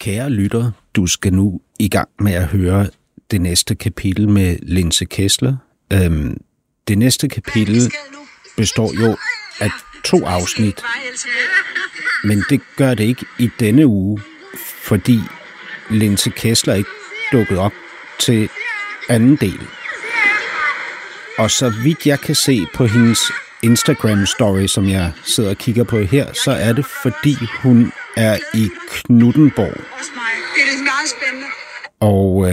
Kære lytter, du skal nu i gang med at høre det næste kapitel med Linse Kessler. Det næste kapitel består jo af 2 afsnit, men det gør det ikke i denne uge, fordi Linse Kessler ikke dukkede op til anden del. Og så vidt jeg kan se på hendes Instagram-story, som jeg sidder og kigger på her, så er det, fordi hun er i Knuthenborg. Det er meget spændende. Og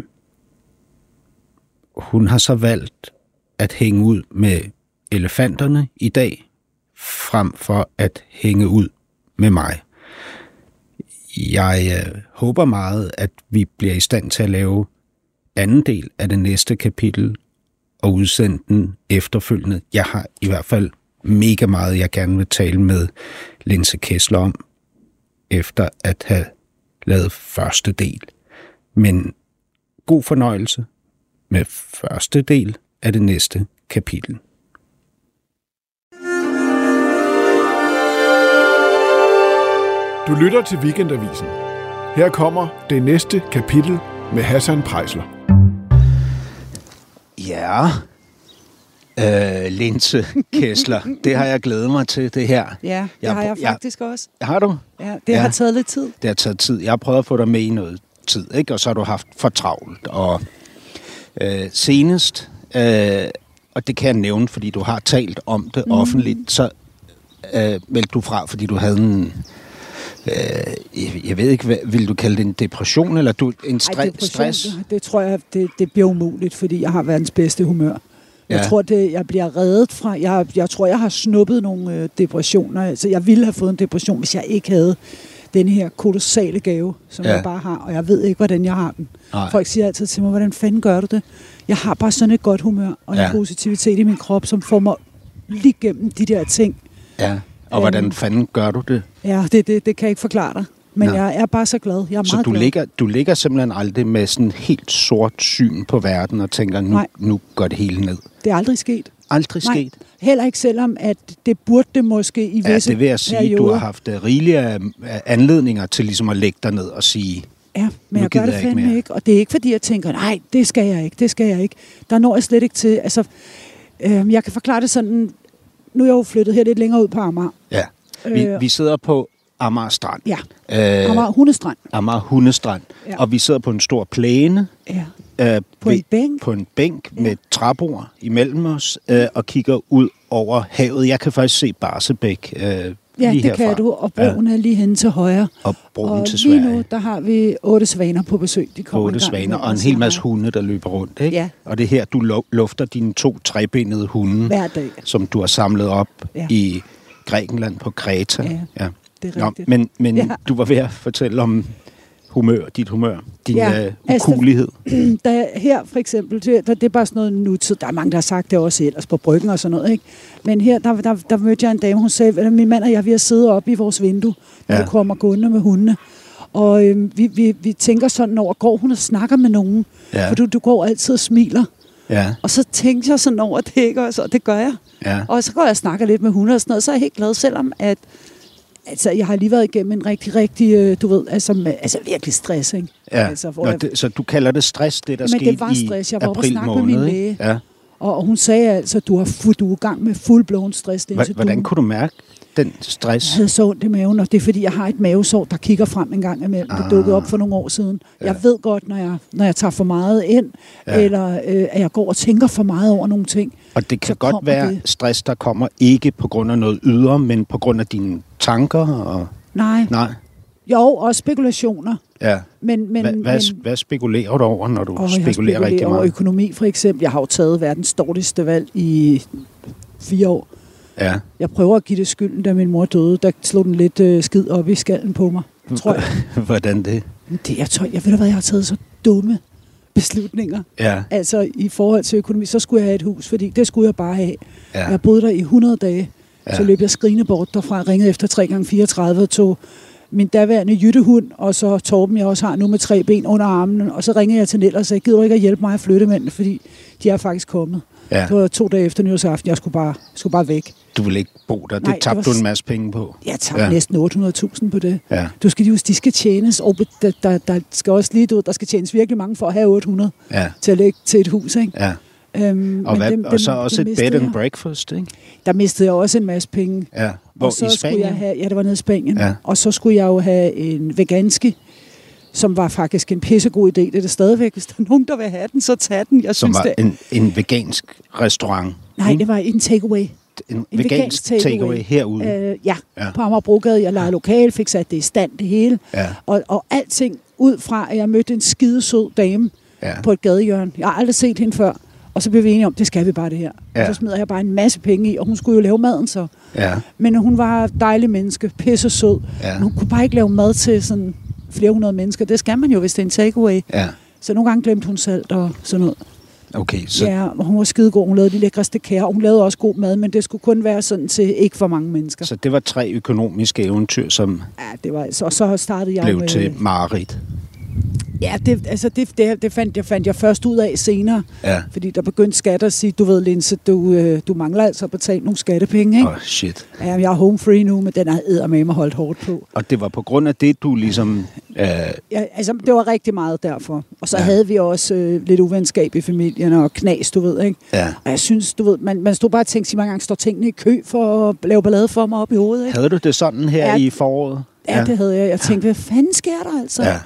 hun har så valgt at hænge ud med elefanterne i dag, frem for at hænge ud med mig. Jeg håber meget, at vi bliver i stand til at lave anden del af det næste kapitel og udsende den efterfølgende. Jeg har i hvert fald mega meget, jeg gerne vil tale med Linse Kessler om, efter at have lavet første del. Men god fornøjelse med første del af det næste kapitel. Du lytter til Weekendavisen. Her kommer det næste kapitel med Hassan Preisler. Ja, Linse Kessler, det har jeg glædet mig til, det her. Ja, det har jeg faktisk også. Har du? Ja, det har taget lidt tid. Det har taget tid. Jeg har prøvet at få dig med i noget tid, ikke? Og så har du haft for travlt. Og senest, og det kan jeg nævne, fordi du har talt om det offentligt, så meldte du fra, fordi du havde en... jeg ved ikke, vil du kalde det en depression, eller en stress? Det tror jeg, det bliver umuligt, fordi jeg har verdens bedste humør. Jeg tror, jeg bliver reddet fra... Jeg tror, jeg har snuppet nogle depressioner. Altså, jeg ville have fået en depression, hvis jeg ikke havde den her kolossale gave, som jeg bare har, og jeg ved ikke, hvordan jeg har den. Nej. Folk siger altid til mig, hvordan fanden gør du det? Jeg har bare sådan et godt humør, og en positivitet i min krop, som får mig lige gennem de der ting. Ja. Og hvordan fanden gør du det? Ja, det kan jeg ikke forklare dig. Men jeg er bare så glad. Jeg er meget glad. Du ligger simpelthen aldrig med sådan helt sort syn på verden og tænker, nu går det hele ned? Det er aldrig sket. Aldrig sket? Heller ikke, selvom at det burde det måske i visse perioder. Ja, det vil jeg sige. Perioder. Du har haft rigelige anledninger til ligesom at lægge dig ned og sige, ja, men jeg gør det fandme ikke. Og det er ikke, fordi jeg tænker, nej, det skal jeg ikke. Der når jeg slet ikke til. Altså, jeg kan forklare det sådan. Nu er jeg jo flyttet her lidt længere ud på Amager. Ja, vi sidder på Amager Strand. Ja, Amager Hundestrand. Amager Hundestrand. Ja. Og vi sidder på en stor plæne. Ja. På en bænk med træbord imellem os, og kigger ud over havet. Jeg kan faktisk se Barsebæk lige det herfra. Kan du, og broen er lige henne til højre. Og broen til Sverige. Lige nu, der har vi 8 svaner på besøg. De kommer 8 svaner og en hel masse hunde, der løber rundt. Ikke? Ja. Og det er her, du lufter dine 2 trebenede hunde, hver dag, som du har samlet op i Grækenland på Kreta. Ja. Det er rigtigt. Men du var ved at fortælle om dit humør, din ukuelighed. Her for eksempel, det er bare sådan noget nutid. Der er mange, der har sagt det også ellers på Bryggen og sådan noget, ikke? Men her, der mødte jeg en dame, hun sagde, at min mand og jeg, vi har siddet oppe i vores vindue, når du kommer gående med hundene. Og vi tænker sådan over, går hun og snakker med nogen? For du går altid og smiler. Ja. Og så tænkte jeg sådan over det, ikke? Og så, det gør jeg. Ja. Og så går jeg og snakker lidt med hunde og sådan noget, så er jeg helt glad, selvom at jeg har lige været igennem en rigtig, du ved, altså virkelig stress, ikke? Ja. Altså, så du kalder det stress, det der skete i april måned? Men det var stress. Jeg var oppe og snakke med min læge. Ja. Og hun sagde altså, at du er i gang med full-blown stress. Hvordan kunne du mærke den stress? Jeg havde så ondt i maven, og det er fordi, jeg har et mavesår, der kigger frem en gang imellem. Det dukkede op for nogle år siden. Ja. Jeg ved godt, når jeg tager for meget ind, eller at jeg går og tænker for meget over nogle ting. Og det kan godt være stress, der kommer ikke på grund af noget ydre, men på grund af dine tanker? Og... Nej. Jo, og spekulationer. Ja. Men hvad spekulerer du over, når du spekulerer rigtig meget? Over økonomi, for eksempel. Jeg har jo taget verdens dårligste valg i 4 år. Ja. Jeg prøver at give det skylden, da min mor døde. Der slog den lidt skid op i skallen på mig, tror jeg. Hvordan det? Jeg ved da hvad, jeg har taget så dumme beslutninger. Ja. Altså i forhold til økonomi, så skulle jeg have et hus, fordi det skulle jeg bare have. Ja. Jeg boede der i 100 dage, så løb jeg skrigende bort derfra, ringede efter 3x34 og tog min daværende jyttehund, og så Torben, jeg også har nu med 3 ben under armen, og så ringede jeg til Nell og sagde, gider du ikke at hjælpe mig at flytte mændene, fordi de er faktisk kommet. Ja. Det var 2 dage efter nytårsaften, jeg skulle bare væk. du ville ikke bo der. Nej, Det tabte du en masse penge på. Jeg tabte næsten 800.000 på det. Ja. Du skal huske, de skal tjenes, og der skal også lige ud, der skal tjenes virkelig mange for at have 800 til at lægge til et hus, ikke? Ja. Og så også et bed and breakfast, ikke? Der mistede jeg også en masse penge. Ja. Hvor, så i Spanien? Det var nede i Spanien. Ja. Og så skulle jeg jo have en veganski, som var faktisk en pissegod idé. Det er det stadigvæk. Hvis der er nogen, der vil have den, så tag den. Jeg som synes, var en vegansk restaurant? Nej, det var en takeaway. En vegansk takeaway herude? Ja, på Amagerbrogade. Jeg lejede lokal, fik sat det i stand, det hele. Ja. Og alting ud fra, at jeg mødte en skidesød dame på et gadehjørne. Jeg har aldrig set hende før. Og så blev vi enige om, det skal vi bare det her. Ja. Og så smider jeg bare en masse penge i, og hun skulle jo lave maden så. Ja. Men hun var et dejligt menneske, pisse sød. Ja. Men hun kunne bare ikke lave mad til sådan flere hundrede mennesker. Det skal man jo, hvis det er en takeaway. Ja. Så nogle gange glemte hun salt og sådan noget. Okay, så... Ja, og hun var skidegod. Hun lavede de lækreste kager. Hun lavede også god mad, men det skulle kun være sådan til ikke for mange mennesker. Så det var 3 økonomiske eventyr, som det var, så startede jeg blev med, til mareridt. Ja, det fandt jeg først ud af senere. Ja. Fordi der begyndte skat at sige, du ved, Linse, du mangler altså at betale nogle skattepenge, ikke? Shit. Ja, jeg er home free nu, men den er eddermame holdt hårdt på. Og det var på grund af det, du ligesom... Ja, altså, det var rigtig meget derfor. Og så havde vi også lidt uvenskab i familien og knas, du ved, ikke? Ja. Og jeg synes, du ved, man stod bare og tænkte, mange gange står tingene i kø for at lave ballade for mig op i hovedet, ikke? Havde du det sådan her i foråret? Ja, det havde jeg. Jeg tænkte, hvad fanden sker der altså? Ja.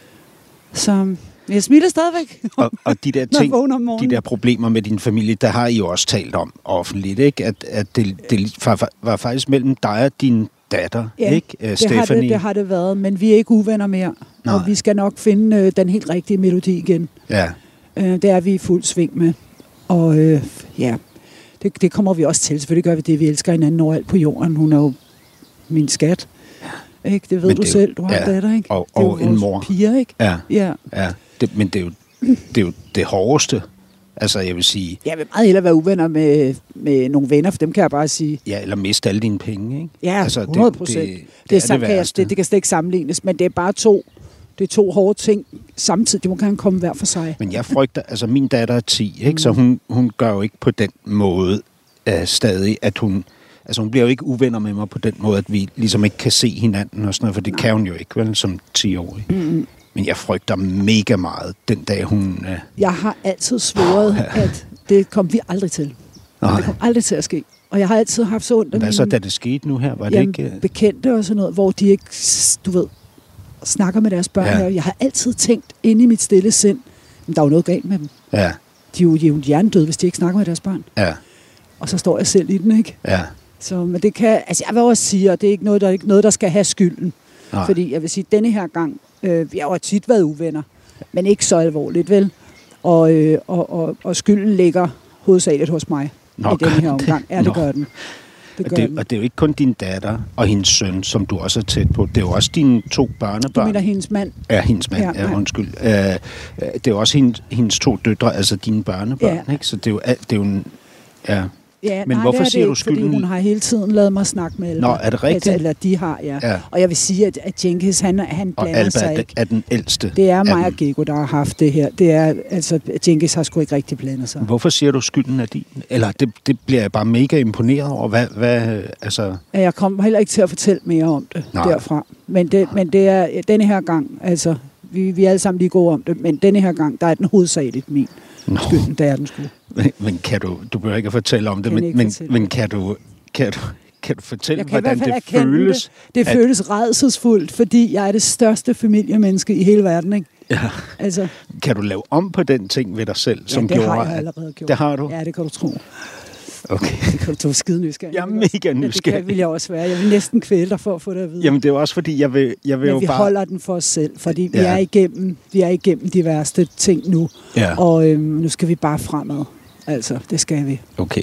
Så jeg smiler stadigvæk. Og de der ting, de der problemer med din familie, der har I jo også talt om offentligt, ikke? At det var faktisk mellem dig og din datter, ikke? Stephanie. Det har det været, men vi er ikke uvenner mere. Nej. Og vi skal nok finde den helt rigtige melodi igen. Ja. Det er vi i fuld sving med. Og det kommer vi også til. Selvfølgelig gør vi det, vi elsker hinanden overalt på jorden. Hun er jo min skat. Ikke? Det ved men du selv, du har en datter, ikke? Og en mor. Piger, ikke? Ja. Men det er jo det hårdeste. Altså, jeg vil sige... Jeg vil meget hellere være uvenner med nogle venner, for dem kan jeg bare sige... Ja, eller miste alle dine penge, ikke? Ja, 100%. Altså, det kan slet ikke sammenlignes, men det er bare to hårde ting samtidig. Det må gerne komme hver for sig. Men jeg frygter... Altså, min datter er 10, ikke? Så hun gør jo ikke på den måde stadig, at hun... Altså, hun bliver jo ikke uvenner med mig på den måde, at vi ligesom ikke kan se hinanden og sådan noget, for det kan hun jo ikke, vel, som 10-årig. Mm-hmm. Men jeg frygter mega meget den dag, hun... Jeg har altid svoret, at det kom vi aldrig til. Det kom aldrig til at ske. Og jeg har altid haft så ondt af hvad så, da det skete nu her? Var det ikke... bekendte og sådan noget, hvor de ikke, du ved, snakker med deres børn. Ja. Jeg har altid tænkt inde i mit stille sind, men der er jo noget galt med dem. Ja. De er jo hjernedøde, hvis de ikke snakker med deres børn. Ja. Og så står jeg selv i den, ikke? Ja. Så, men det kan, altså jeg vil også sige, at det er ikke noget, der skal have skylden. Nej. Fordi jeg vil sige, at denne her gang, vi har jo tit været uvenner, men ikke så alvorligt, vel? Og skylden ligger hovedsageligt hos mig i denne her omgang. Ja, det gør den. Og det er jo ikke kun din datter og hendes søn, som du også er tæt på. Det er jo også dine 2 børnebørn. Du mener hendes mand? Ja, hendes mand. Ja, undskyld. Det er jo også hendes 2 døtre, altså dine børnebørn, ikke? Så det er jo en... Ja. Ja, men hvorfor siger du skylden? Fordi hun har hele tiden lavet mig snakke med Alba. Nå, er det rigtigt? Eller de har, ja. Og jeg vil sige, at Jenkins, han blander sig ikke. Og Alba er den ældste. Det er mig og Gego, der har haft det her. Det er, altså, Jenkins har sgu ikke rigtig blandet sig. Hvorfor siger du skylden af din? Eller det bliver jeg bare mega imponeret over. Hvad altså... Jeg kommer heller ikke til at fortælle mere om det derfra. Men det er denne her gang, altså, vi er alle sammen lige gode om det, men denne her gang, der er den hovedsageligt min. Skylden, det er den sgu. Men kan du behøver ikke at fortælle om det, men kan du fortælle, hvordan det føles? Det føles rædselsfuldt, fordi jeg er det største familiemenneske i hele verden, ikke? Ja. Altså, kan du lave om på den ting ved dig selv, som gjorde... det har jeg allerede gjort. Det har du? Ja, det kan du tro. Okay. Det kan du skide nysgerrig. Jeg er mega nysgerrig. Det vil jeg også være. Jeg vil næsten kvæle dig for at få det at vide. Jamen, det er også fordi, jeg vil jo bare... Men vi holder den for os selv, fordi vi er igennem de værste ting nu. Ja. Og nu skal vi bare fremad. Altså, det skal vi. Okay.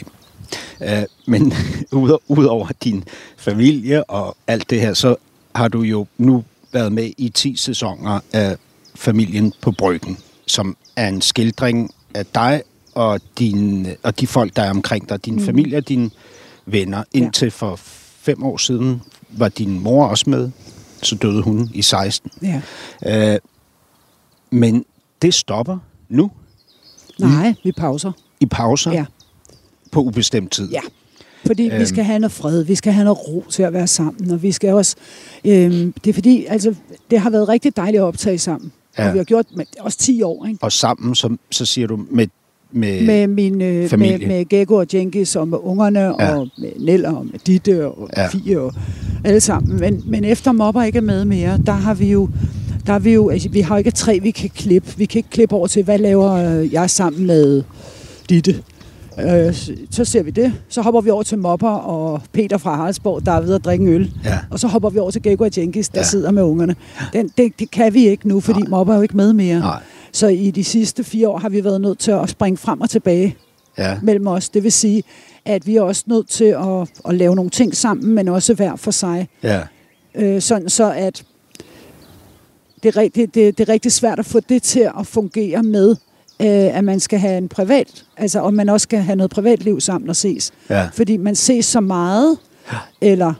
Men udover din familie og alt det her, så har du jo nu været med i 10 sæsoner af Familien på Bryggen, som er en skildring af dig og de folk, der er omkring dig, din familie og dine venner. Indtil for 5 år siden var din mor også med, så døde hun i 16. Ja. Men det stopper nu? Nej, vi pauser. I pauser? Ja. På ubestemt tid? Ja. Fordi vi skal have noget fred, vi skal have noget ro til at være sammen, og vi skal også... det er fordi, altså, det har været rigtig dejligt at optage sammen. Ja. Og vi har gjort også 10 år, ikke? Og sammen, så siger du, med min familie. Med Gekko og Jenkins og med ungerne, og med Nell og med Ditte og Fie og alle sammen. Men efter Mopper ikke er med mere, der har vi jo, altså, vi har ikke 3, vi kan klippe. Vi kan ikke klippe over til, hvad laver jeg sammen med Ditte. Så ser vi det. Så hopper vi over til Mopper og Peter fra Haraldsborg, der er ved at drikke en øl. Ja. Og så hopper vi over til Gekko og Jenkins, der sidder med ungerne. Det kan vi ikke nu, fordi Mopper er jo ikke med mere. Nej. Så i de sidste 4 år har vi været nødt til at springe frem og tilbage mellem os. Det vil sige, at vi er også nødt til at lave nogle ting sammen, men også hver for sig. Ja. Sådan så, at det er rigtig svært at få det til at fungere med, at man skal have en privat, altså om man også skal have noget privatliv sammen og ses. Ja. Fordi man ses så meget, eller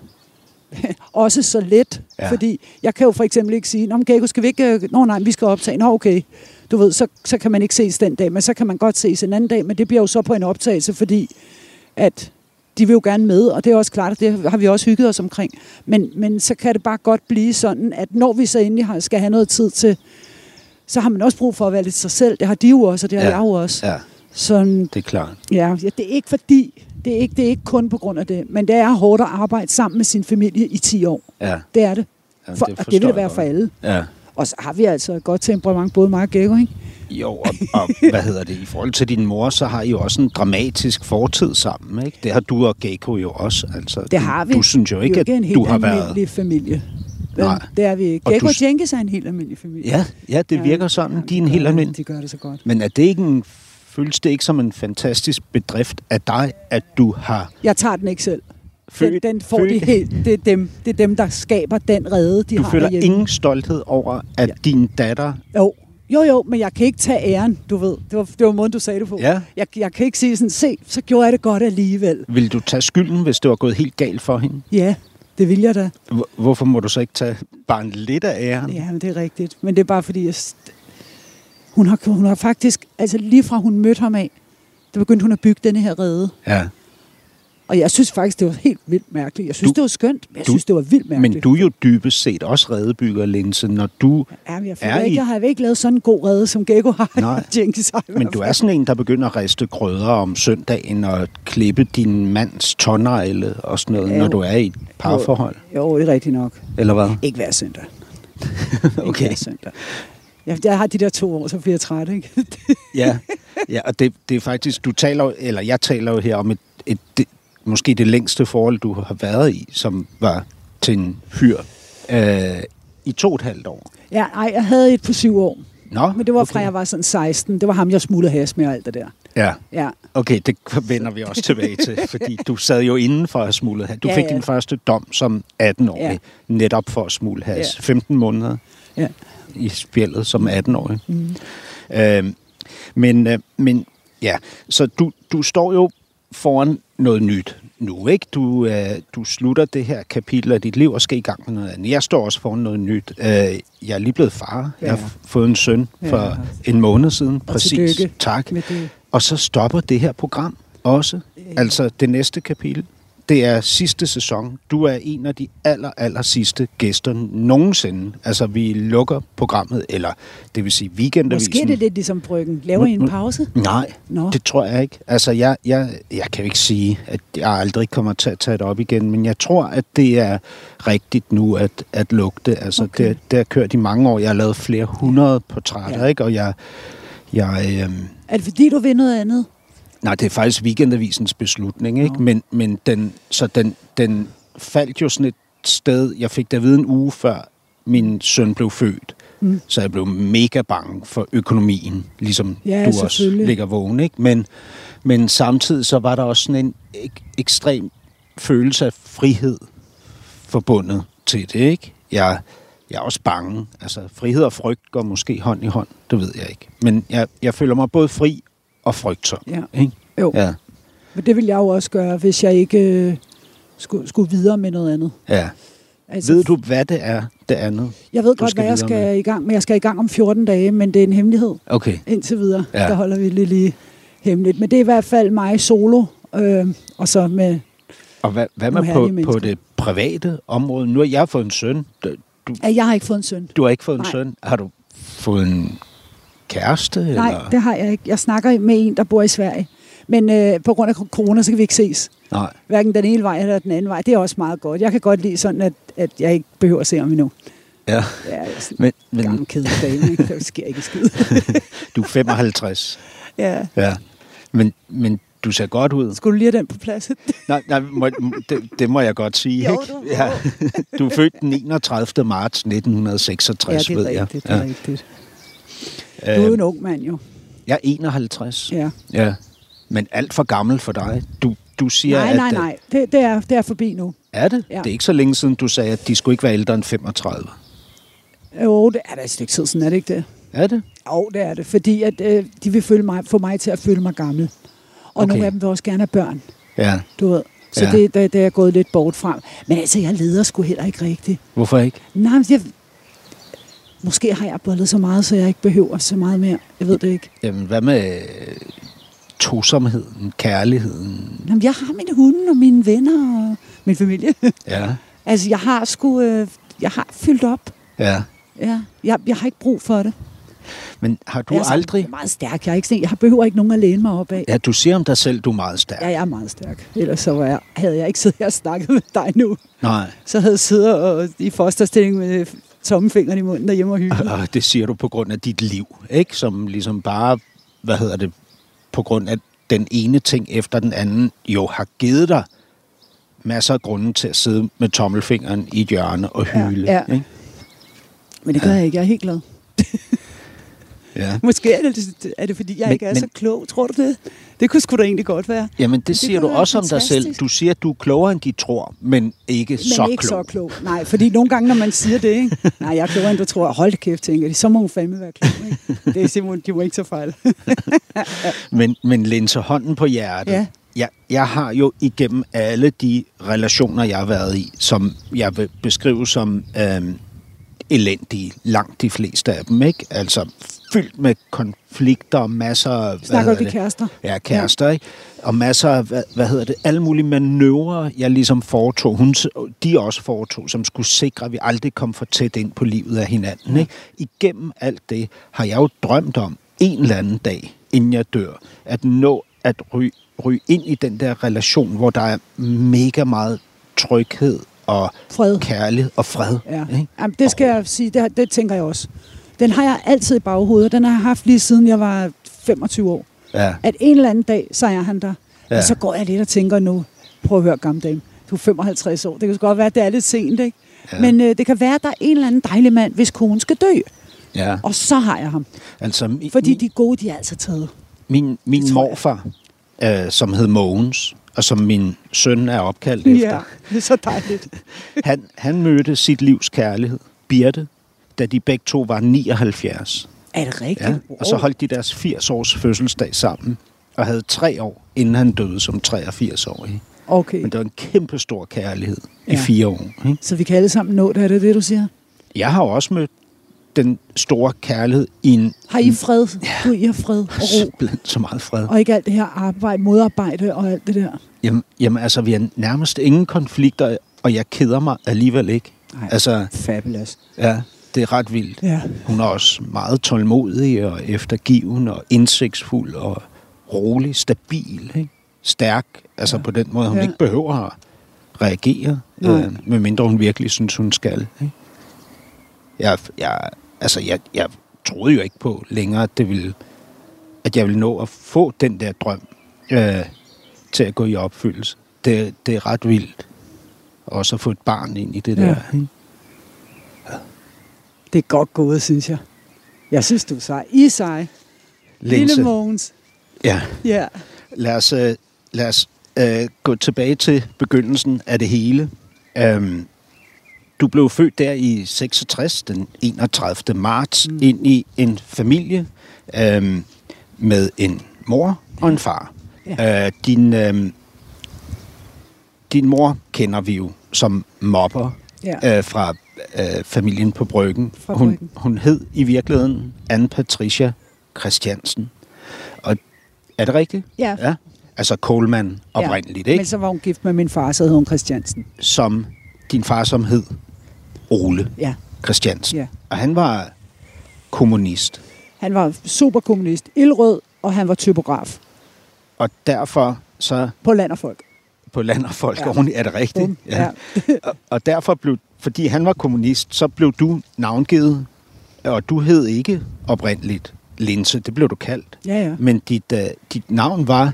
også så let. Ja. Fordi jeg kan jo for eksempel ikke sige, Gekko, skal vi ikke... nej, vi skal optage. Nå, okay. Du ved, så kan man ikke ses den dag, men så kan man godt ses en anden dag, men det bliver jo så på en optagelse, fordi at de vil jo gerne med, og det er også klart, at det har vi også hygget os omkring. Men så kan det bare godt blive sådan, at når vi så endelig skal have noget tid til, så har man også brug for at være lidt sig selv. Det har de jo også, og det har jeg jo også. Ja. Sådan, det er klart. Ja, det er ikke fordi... Det er ikke kun på grund af det, men det er hårdt at arbejde sammen med sin familie i 10 år. Ja. Det er det. Og det vil det være for alle. Ja. Og så har vi altså et godt temperament, både mig og Gekko, ikke? Jo, og i forhold til din mor, så har I jo også en dramatisk fortid sammen, ikke? Det har du og Gekko jo også. Altså, det har vi. Du synes jo ikke, at du har været... Det er en helt almindelig familie. Nej. Det er vi ikke. Gekko og Jenkins er en helt almindelig familie. Ja, det virker sådan. De er en helt almindelig. De gør det så godt. Men er det ikke føles det ikke som en fantastisk bedrift af dig, at du har... Jeg tager den ikke selv. Den får de helt... Det er dem, der skaber den rede, de har. Du føler ingen stolthed over, at din datter... Jo, men jeg kan ikke tage æren, du ved. Det var måden, du sagde det på. Ja. Jeg kan ikke sige sådan, så gjorde jeg det godt alligevel. Vil du tage skylden, hvis det var gået helt galt for hende? Ja, det vil jeg da. Hvorfor må du så ikke tage bare en lidt af æren? Ja, men det er rigtigt. Men det er bare fordi, hun har faktisk, altså lige fra hun mødte ham af, der begyndte hun at bygge denne her rede. Ja. Og jeg synes faktisk, det var helt vildt mærkeligt. Jeg synes, det var skønt, men jeg synes, det var vildt mærkeligt. Men du er jo dybest set også redebygger, Linse, når du jeg har ikke lavet sådan en god rede, som Gekko har. Nej, men du er sådan en, der begynder at riste grødder om søndagen og klippe din mands tånegle og sådan noget, når du er i et parforhold. Jo, det er rigtigt nok. Eller hvad? Ikke hver søndag. Okay. Ikke hver søndag. Jeg har de der 2 år, så bliver jeg træt, ikke? ja, og det er faktisk, jeg taler jo her om måske det længste forhold, du har været i, som var til en fyr i 2,5 år. Ja, jeg havde et på 7 år. Nå, men det var fra jeg var sådan 16. Det var ham, jeg smuglede has med og alt det der. Ja. Okay, det vender vi også tilbage til, fordi du sad jo inden for at smugle has. Du fik din første dom som 18-årig, netop for at smugle has. 15 måneder i spjældet som 18-årig. Men så du står jo foran noget nyt nu, ikke? Du slutter det her kapitel af dit liv og skal i gang med noget andet. Jeg står også foran noget nyt. Jeg er lige blevet far. Jeg har fået en søn for en måned siden. Præcis. Tak. Og så stopper det her program også. Altså det næste kapitel. Det er sidste sæson. Du er en af de aller sidste gæster nogensinde. Altså, vi lukker programmet, eller det vil sige Weekendavisen. Måske er det lidt ligesom Bryggen. Laver I en pause? Nej, det tror jeg ikke. Altså, jeg kan jo ikke sige, at jeg aldrig kommer til at tage det op igen, men jeg tror, at det er rigtigt nu at lukke det. Altså, det har kørt i mange år. Jeg har lavet flere 100 portrætter, ikke? Og jeg er det fordi, du vil noget andet? Nej, det er faktisk Weekendavisens beslutning, ikke? Men den faldt jo sådan et sted. Jeg fik det at vide en uge før min søn blev født. Så jeg blev mega bange for økonomien, ligesom du også ligger vågen, ikke? Men samtidig så var der også sådan en ekstrem følelse af frihed forbundet til det, ikke? Jeg er også bange. Altså, frihed og frygt går måske hånd i hånd, det ved jeg ikke. Men jeg føler mig både fri og frygtsom. Ja. Ikke? Jo. Ja. Men det ville jeg jo også gøre, hvis jeg ikke skulle videre med noget andet. Ja. Altså, ved du, hvad det er, det andet? Jeg ved godt, hvad jeg skal i gang med. Jeg skal i gang om 14 dage, men det er en hemmelighed. Okay. Indtil videre. Der holder vi lige hemmeligt. Men det er i hvert fald mig solo, og så med Og hvad med på det private område? Nu har jeg fået en søn. Jeg har ikke fået en søn. Du har ikke fået en søn? Har du fået en kæreste? Nej, eller? Det har jeg ikke. Jeg snakker med en, der bor i Sverige. Men på grund af corona, så kan vi ikke ses. Nej. Hverken den ene vej eller den anden vej. Det er også meget godt. Jeg kan godt lide sådan, at jeg ikke behøver at se ham endnu. Ja. Jeg er sådan en gammel kedelig dame, ikke? Der sker ikke skid. Du er 55. Ja. Men du ser godt ud. Skulle du lige have den på plads? Nej, det må jeg godt sige. Jo, ikke? Ja. Du er født den 31. marts 1966, ved jeg. Det er rigtigt. Du er jo en ung mand, jo. Jeg er 51. Ja. Men alt for gammel for dig. Du siger, nej. Det er forbi nu. Er det? Ja. Det er ikke så længe siden, du sagde, at de skulle ikke være ældre end 35. Jo, det er da et stykke tid, sådan er det ikke det? Er det? Jo, det er det. Fordi at, de vil få mig til at føle mig gammel. Og nogle af dem vil også gerne have børn. Ja. Du ved. Så det er gået lidt bort frem. Men altså, jeg leder sgu heller ikke rigtigt. Hvorfor ikke? Nej, måske har jeg bollet så meget, så jeg ikke behøver så meget mere. Jeg ved det ikke. Jamen, hvad med tosomheden, kærligheden? Jamen, jeg har mine hunde og mine venner og min familie. Ja. Altså, jeg har fyldt op. Ja. Ja. Jeg har ikke brug for det. Men har du aldrig... Jeg er meget stærk. Jeg behøver ikke nogen at læne mig op af. Ja, du siger om dig selv, du er meget stærk. Ja, jeg er meget stærk. Ellers så havde jeg ikke siddet her og snakket med dig nu. Nej. Så havde jeg siddet i fosterstilling med tommelfingeren i munden derhjemme og hygge. Og det siger du på grund af dit liv, ikke? Som ligesom bare, på grund af den ene ting efter den anden, jo har givet dig masser af grunde til at sidde med tommelfingeren i et hjørne og hyle. Ja. Ikke? Men det gør jeg ikke. Jeg er helt glad. Ja. Måske er det fordi, jeg ikke er så klog. Tror du det? Det kunne sgu da egentlig godt være. Jamen, det siger du også om dig selv. Du siger, at du er klogere, end de tror, men ikke så klog. Nej, fordi nogle gange, når man siger det, ikke? Nej, jeg er klogere, end du tror. Hold kæft, tænker de. Så må hun fandme være klog, ikke? Det er simpelthen, de må ikke så fejl. men Linse, hånden på hjertet. Ja. Jeg har jo igennem alle de relationer, jeg har været i, som jeg vil beskrive som elendige, langt de fleste af dem, ikke? Altså fyldt med konflikter, masser af... Snakker du kærester? Ja, kærester, ikke? Og masser af, alle mulige manøvrer, jeg ligesom foretog, de også foretog, som skulle sikre, at vi aldrig kom for tæt ind på livet af hinanden, ikke? Igennem alt det har jeg jo drømt om en eller anden dag, inden jeg dør, at nå at ryge ind i den der relation, hvor der er mega meget tryghed og fred. Kærlighed og fred. Ja. Jamen, det skal jeg sige, det tænker jeg også. Den har jeg altid i baghovedet, den har jeg haft lige siden jeg var 25 år. Ja. At en eller anden dag, så er han der. Ja. Og så går jeg lidt og tænker nu, prøv at høre, gamle dame, du er 55 år. Det kan godt være, at det er lidt sent, ikke? Ja. Men det kan være, at der er en eller anden dejlig mand, hvis konen skal dø. Ja. Og så har jeg ham. Altså, fordi de gode, de er altså taget. Min morfar, som hed Mogens, og som min søn er opkaldt efter. Ja, det er så dejligt. han mødte sit livs kærlighed, Birte, da de begge to var 79. Er det rigtigt? Ja, og så holdt de deres 80-års fødselsdag sammen, og havde 3 år, inden han døde som 83-årig. Okay. Men det var en kæmpe stor kærlighed i 4 år. Ikke? Så vi kan alle sammen nå det, er det, du siger? Jeg har også mødt den store kærlighed i en... Har I fred? Ja. I har fred og ro? Simpelthen så meget fred. Og ikke alt det her modarbejde og alt det der? Jamen altså, vi har nærmest ingen konflikter, og jeg keder mig alligevel ikke. Nej, altså, fabulous. Ja, det er ret vildt. Ja. Hun er også meget tålmodig og eftergivende og indsigtsfuld og rolig, stabil, ikke? Stærk. Altså på den måde, hun ikke behøver at reagere, medmindre hun virkelig synes, hun skal. Ikke? Jeg troede jo ikke på længere, at jeg ville nå at få den der drøm til at gå i opfyldelse. Det er ret vildt. Også at få et barn ind i det der. Ikke? Ja. Det er godt gået, synes jeg. Jeg synes, du er sej. I er sej. Lille Mogens. Ja. Ja. Lad os gå tilbage til begyndelsen af det hele. Du blev født der i 66, den 31. marts, ind i en familie med en mor og en far. Ja. Din mor kender vi jo som mobber fra familien på Bryggen. Hun hed i virkeligheden Anne Patricia Christiansen. Og er det rigtigt? Ja. Altså Coleman oprindeligt, ikke? Men så var hun gift med min far, så hed hun Christiansen. Som din far, som hed Ole Christiansen. Ja. Og han var kommunist. Han var superkommunist, ildrød, og han var typograf. Og derfor så... På Land og Folk. På Land og Folk, er det rigtigt? Ja. Og derfor blev, fordi han var kommunist, så blev du navngivet, og du hed ikke oprindeligt Linse, det blev du kaldt. Ja. Men dit navn var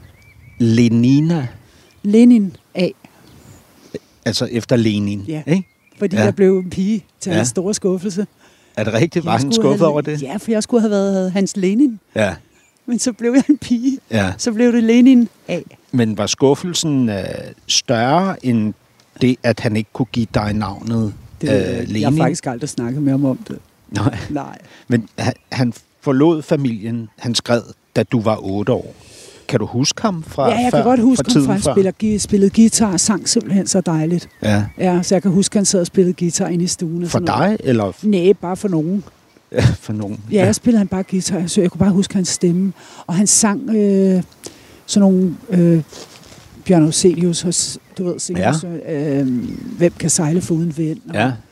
Lenina. Lenin A. Altså efter Lenin, ikke? Fordi jeg blev en pige til hans store skuffelse. Er det rigtigt? Var han skuffet over det? Ja, for jeg skulle have været hans Lenin. Ja. Men så blev jeg en pige. Ja. Så blev det Lenin A. Men var skuffelsen større end det, at han ikke kunne give dig navnet Lenin? Jeg har faktisk aldrig snakket med ham om det. Nej. Men han forlod familien, han skred, da du var 8 år. Kan du huske ham fra Ja, jeg før, kan godt huske ham, for han spillede guitar og sang simpelthen så dejligt. Ja, så jeg kan huske, at han sad og spillede guitar inde i stuen. For dig, eller? Nej, bare for nogen. Ja, for nogen. Ja, jeg spillede han bare guitar, så jeg kunne bare huske hans stemme. Og han sang sådan nogle Bjørn Afzelius, du ved, Singers, Hvem kan sejle for uden vind?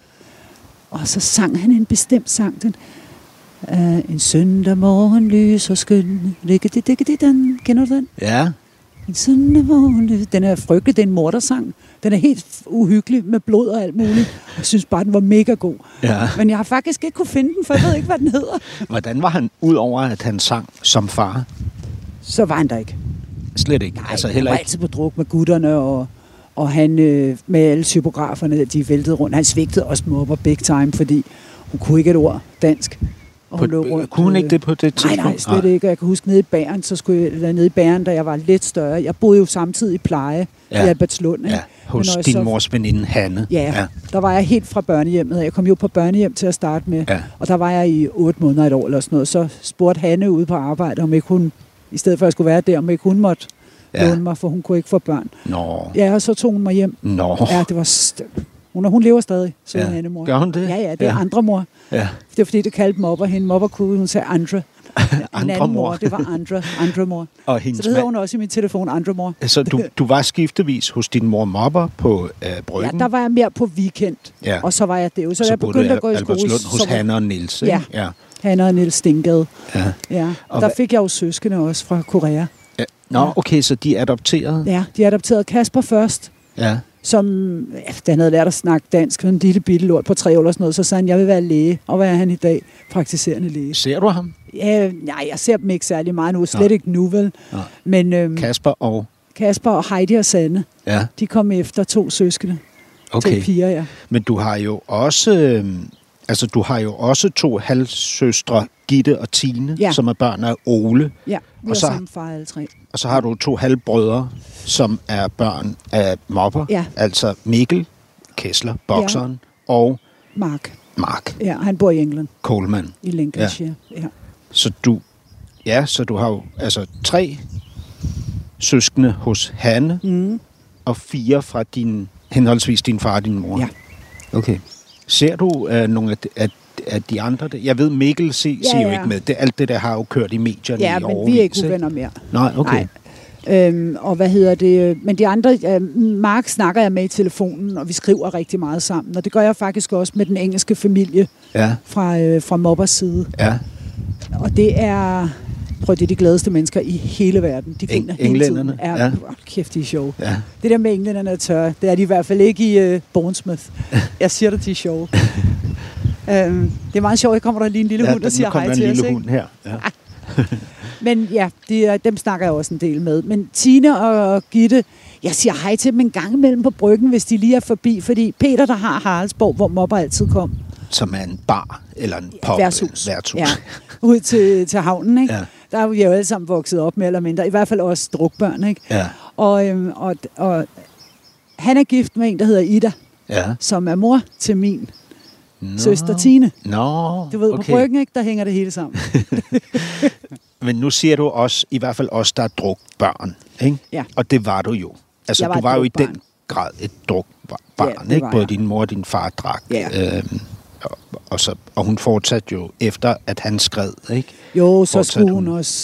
Og så sang han en bestemt sang, den en søndag morgen lys og skøn. Kender du den? Ja. En søndag morgen lys. Den er frygtelig, det er en mordersang. Den er helt uhyggelig med blod og alt muligt. Jeg synes bare, den var mega god. Ja. Men jeg har faktisk ikke kunne finde den, for jeg ved ikke, hvad den hedder. Hvordan var han, ud over at han sang som far? Så var han der ikke. Slet ikke? Nej, altså, heller han var altid på druk med gutterne, og han med alle typograferne, de væltede rundt. Han svigtede også Mopper big time, fordi hun kunne ikke et ord dansk. Og kunne hun ikke det på det tidspunkt? Nej, slet ikke. Jeg kan huske nede i Bæren, nede i Bæren, da jeg var lidt større. Jeg boede jo samtidig i pleje i Albertslund. Ikke? Ja, hos din mors veninde Hanne. Ja, der var jeg helt fra børnehjemmet. Jeg kom jo på børnehjem til at starte med, og der var jeg i 8 måneder, et år eller sådan noget. Så spurgte Hanne ude på arbejde, om ikke hun, i stedet for at jeg skulle være der, om ikke hun måtte låne mig, for hun kunne ikke få børn. Ja, og så tog hun mig hjem. Ja, det var hun lever stadig, så Hanne mor. Gør hun det? Ja, det er andre mor. Ja. Det er fordi, det kaldte Mopper hende. Mopper kunne hun sige Andre. En anden mor, det var Andre mor. Og så det hedder hun også i min telefon, Andre mor. Så du var skiftevis hos din mor Mopper på Bryggen? Ja, der var jeg mere på weekend, og så var jeg det. Så jeg begyndte at gå i skole. Hos Hanne og Niels, ikke? Ja, Hanne og Niels Stingade. Ja. Og der fik jeg jo søskende også fra Korea. Ja. Nå, okay, så de adopterede? Ja, de adopterede Kasper først. Ja. Som, da han havde lært at snakke dansk, en lille bitte lort på 3 år eller sådan noget, så sagde han, jeg vil være læge. Og hvad er han i dag? Praktiserende læge. Ser du ham? Ja, nej, jeg ser dem ikke særlig meget nu. Slet ikke nu, vel? Men, Kasper og Heidi og Sanne, de kom efter 2 søskende. Okay. 2 piger, ja. Men du har jo også... du har jo også 2 halvsøstre, Gitte og Tine, som er børn af Ole. Ja, vi er samme far alle 3. Og så har du 2 halvbrødre, som er børn af Mopper. Altså Mikkel Kessler, bokseren, og Mark. Ja, han bor i England. Coleman. I Lincolnshire, ja. Så du har jo 3 søskende hos Hanne, og 4 fra henholdsvis din far og din mor. Ja. Okay. Ser du nogle af de andre? Jeg ved, Mikkel siger jo ikke med. Alt det der har jo kørt i medierne i årevis. Ja, men vi er ikke uvenner mere. Nej, okay. Og hvad hedder det? Men de andre, Mark snakker jeg med i telefonen, og vi skriver rigtig meget sammen. Og det gør jeg faktisk også med den engelske familie fra Moppers side. Ja. Og det er... det er de gladeste mennesker i hele verden. De griner hele tiden. Kæft, de er sjove. Ja. Det der med englænderne er tørre, det er de i hvert fald ikke i Bournemouth. Jeg siger det, de er sjove. Det er meget sjovt, at kommer der lige en lille hund og siger hej til os. Ja, hund her. Ja. Men ja, dem snakker jeg også en del med. Men Tine og Gitte, jeg siger hej til dem en gang imellem på Bryggen, hvis de lige er forbi. Fordi Peter, der har Haraldsborg, hvor Mopper altid kom. Som er en bar eller en pub. Værtshus. Ja, ud til havnen, ikke? Ja. Der er vi jo alle sammen vokset op, mere eller mindre. I hvert fald også drukbørn, ikke? Ja. Og han er gift med en, der hedder Ida, som er mor til min søster Tine. Du ved, på Bryggen, ikke? Der hænger det hele sammen. Men nu siger du også, i hvert fald også, der er drukbørn, ikke? Ja. Og det var du jo. Altså, du var jo i den grad et drukbarn, ikke? Både din mor og din far drak. Ja. Og hun fortsatte jo efter, at han skred, ikke? Jo, så skulle hun også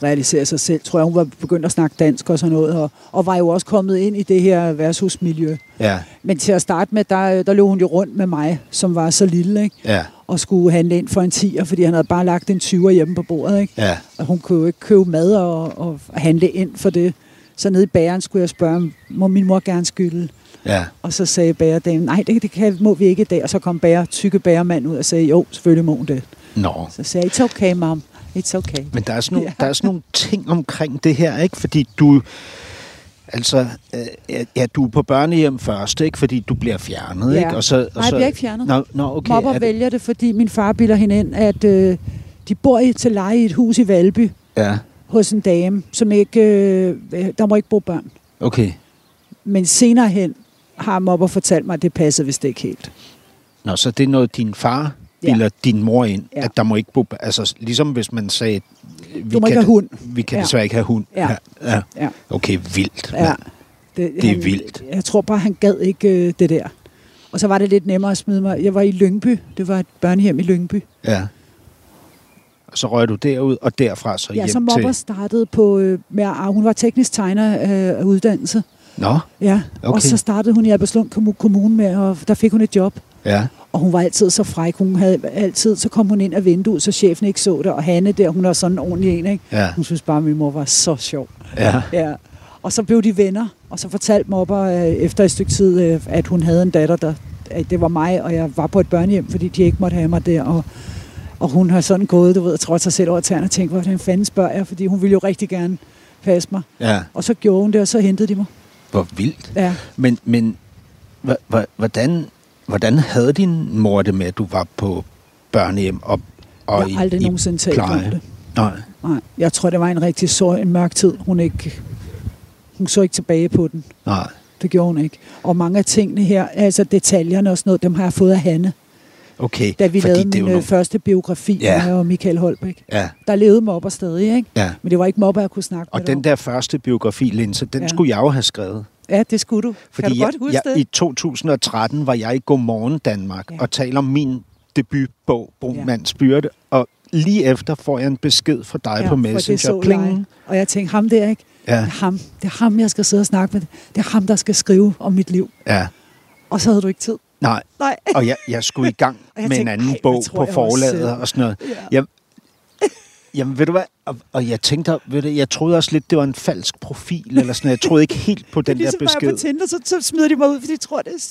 realisere sig selv, tror jeg. Hun var begyndt at snakke dansk og sådan noget, og var jo også kommet ind i det her værtshusmiljø. Ja. Men til at starte med, der løb hun jo rundt med mig, som var så lille, ikke? Ja. Og skulle handle ind for en 10'er, fordi han havde bare lagt en 20'er hjemme på bordet, ikke? Ja. Og hun kunne jo ikke købe mad og handle ind for det. Så nede i bageren skulle jeg spørge, må min mor gerne skylde? Ja. Og så sagde bagerdamen, nej, det må vi ikke i dag. Og så kom tykke bagermand ud og sagde, jo, selvfølgelig må hun det. Nå. Så sagde jeg, it's okay, mom. It's okay. Men der er sådan nogle ting omkring det her, ikke? Fordi du... Altså, du er på børnehjem først, ikke? Fordi du bliver fjernet, ikke? Nej, jeg bliver ikke fjernet. Nå, okay. Mopper vælger det, fordi min far bilder hende ind, at de bor til leje i et hus i Valby. Ja. Hos en dame, som ikke... der må ikke bo børn. Okay. Men senere hen har Mopper fortalt mig, at det passede vist ikke helt. Nå, så det er noget, din far bilder din mor ind, at der må ikke bo... Altså, ligesom hvis man sagde... Du må ikke have hund. Vi kan desværre ikke have hund. Ja. Okay, vildt. Ja. Det er vildt. Jeg tror bare, han gad ikke det der. Og så var det lidt nemmere at smide mig. Jeg var i Lyngby. Det var et børnehjem i Lyngby. Ja. Og så røg du derud, og derfra så hjem til... Ja, så Mopper startede på... hun var teknisk tegner af uddannelse. Nå, ja. Okay. Og så startede hun i Albertslund Kommune med, og der fik hun et job. Ja. Og hun var altid så fræk. Så kom hun ind af vinduet, så chefen ikke så det. Og Hanne der, hun er sådan en ordentlig en, ikke? Ja. Hun synes bare, at min mor var så sjov. Ja. Og så blev de venner. Og så fortalte Mopper efter et stykke tid, at hun havde en datter, det var mig, og jeg var på et børnehjem, fordi de ikke måtte have mig der. Og hun har sådan gået, du ved, trådt sig selv over tæerne og tænkt, hvordan fanden spørger jeg? Fordi hun ville jo rigtig gerne passe mig. Ja. Og så gjorde hun det, og så hentede de mig. Hvor vildt. Ja. Men hvordan havde din mor det med, at du var på børnehjem og jeg har aldrig nogensinde talt om det. Nej. Jeg tror, det var en rigtig en mørk tid. Hun så ikke tilbage på den. Nej. Det gjorde hun ikke. Og mange af tingene her, altså detaljerne og sådan noget, dem har jeg fået af Hanne. Okay. Da vi lavede min første biografi med Michael Holbæk. Ja. Der levede Mopper stadig, ikke? Ja. Men det var ikke Mopper, jeg kunne snakke med. Og den der første biografi, Linse, den skulle jeg jo have skrevet. Ja, det skulle du. Fordi kan du godt huske det? I 2013 var jeg i Godmorgen Danmark og taler om min debutbog, Brun Mands Byrde, og lige efter får jeg en besked fra dig på Messenger. Pling. Og jeg tænkte, ham der, ikke? Ja. Det er ham, jeg skal sidde og snakke med. Det er ham, der skal skrive om mit liv. Ja. Og så havde du ikke tid. Nej. Og jeg skulle i gang med en anden bog på forlaget og sådan noget. Ja. Jamen, ved du hvad? Og jeg tænkte, jeg troede også lidt, det var en falsk profil, eller sådan. Jeg troede ikke helt på den der besked. Ligesom bare på Tinder, så smider de mig ud, fordi de tror, det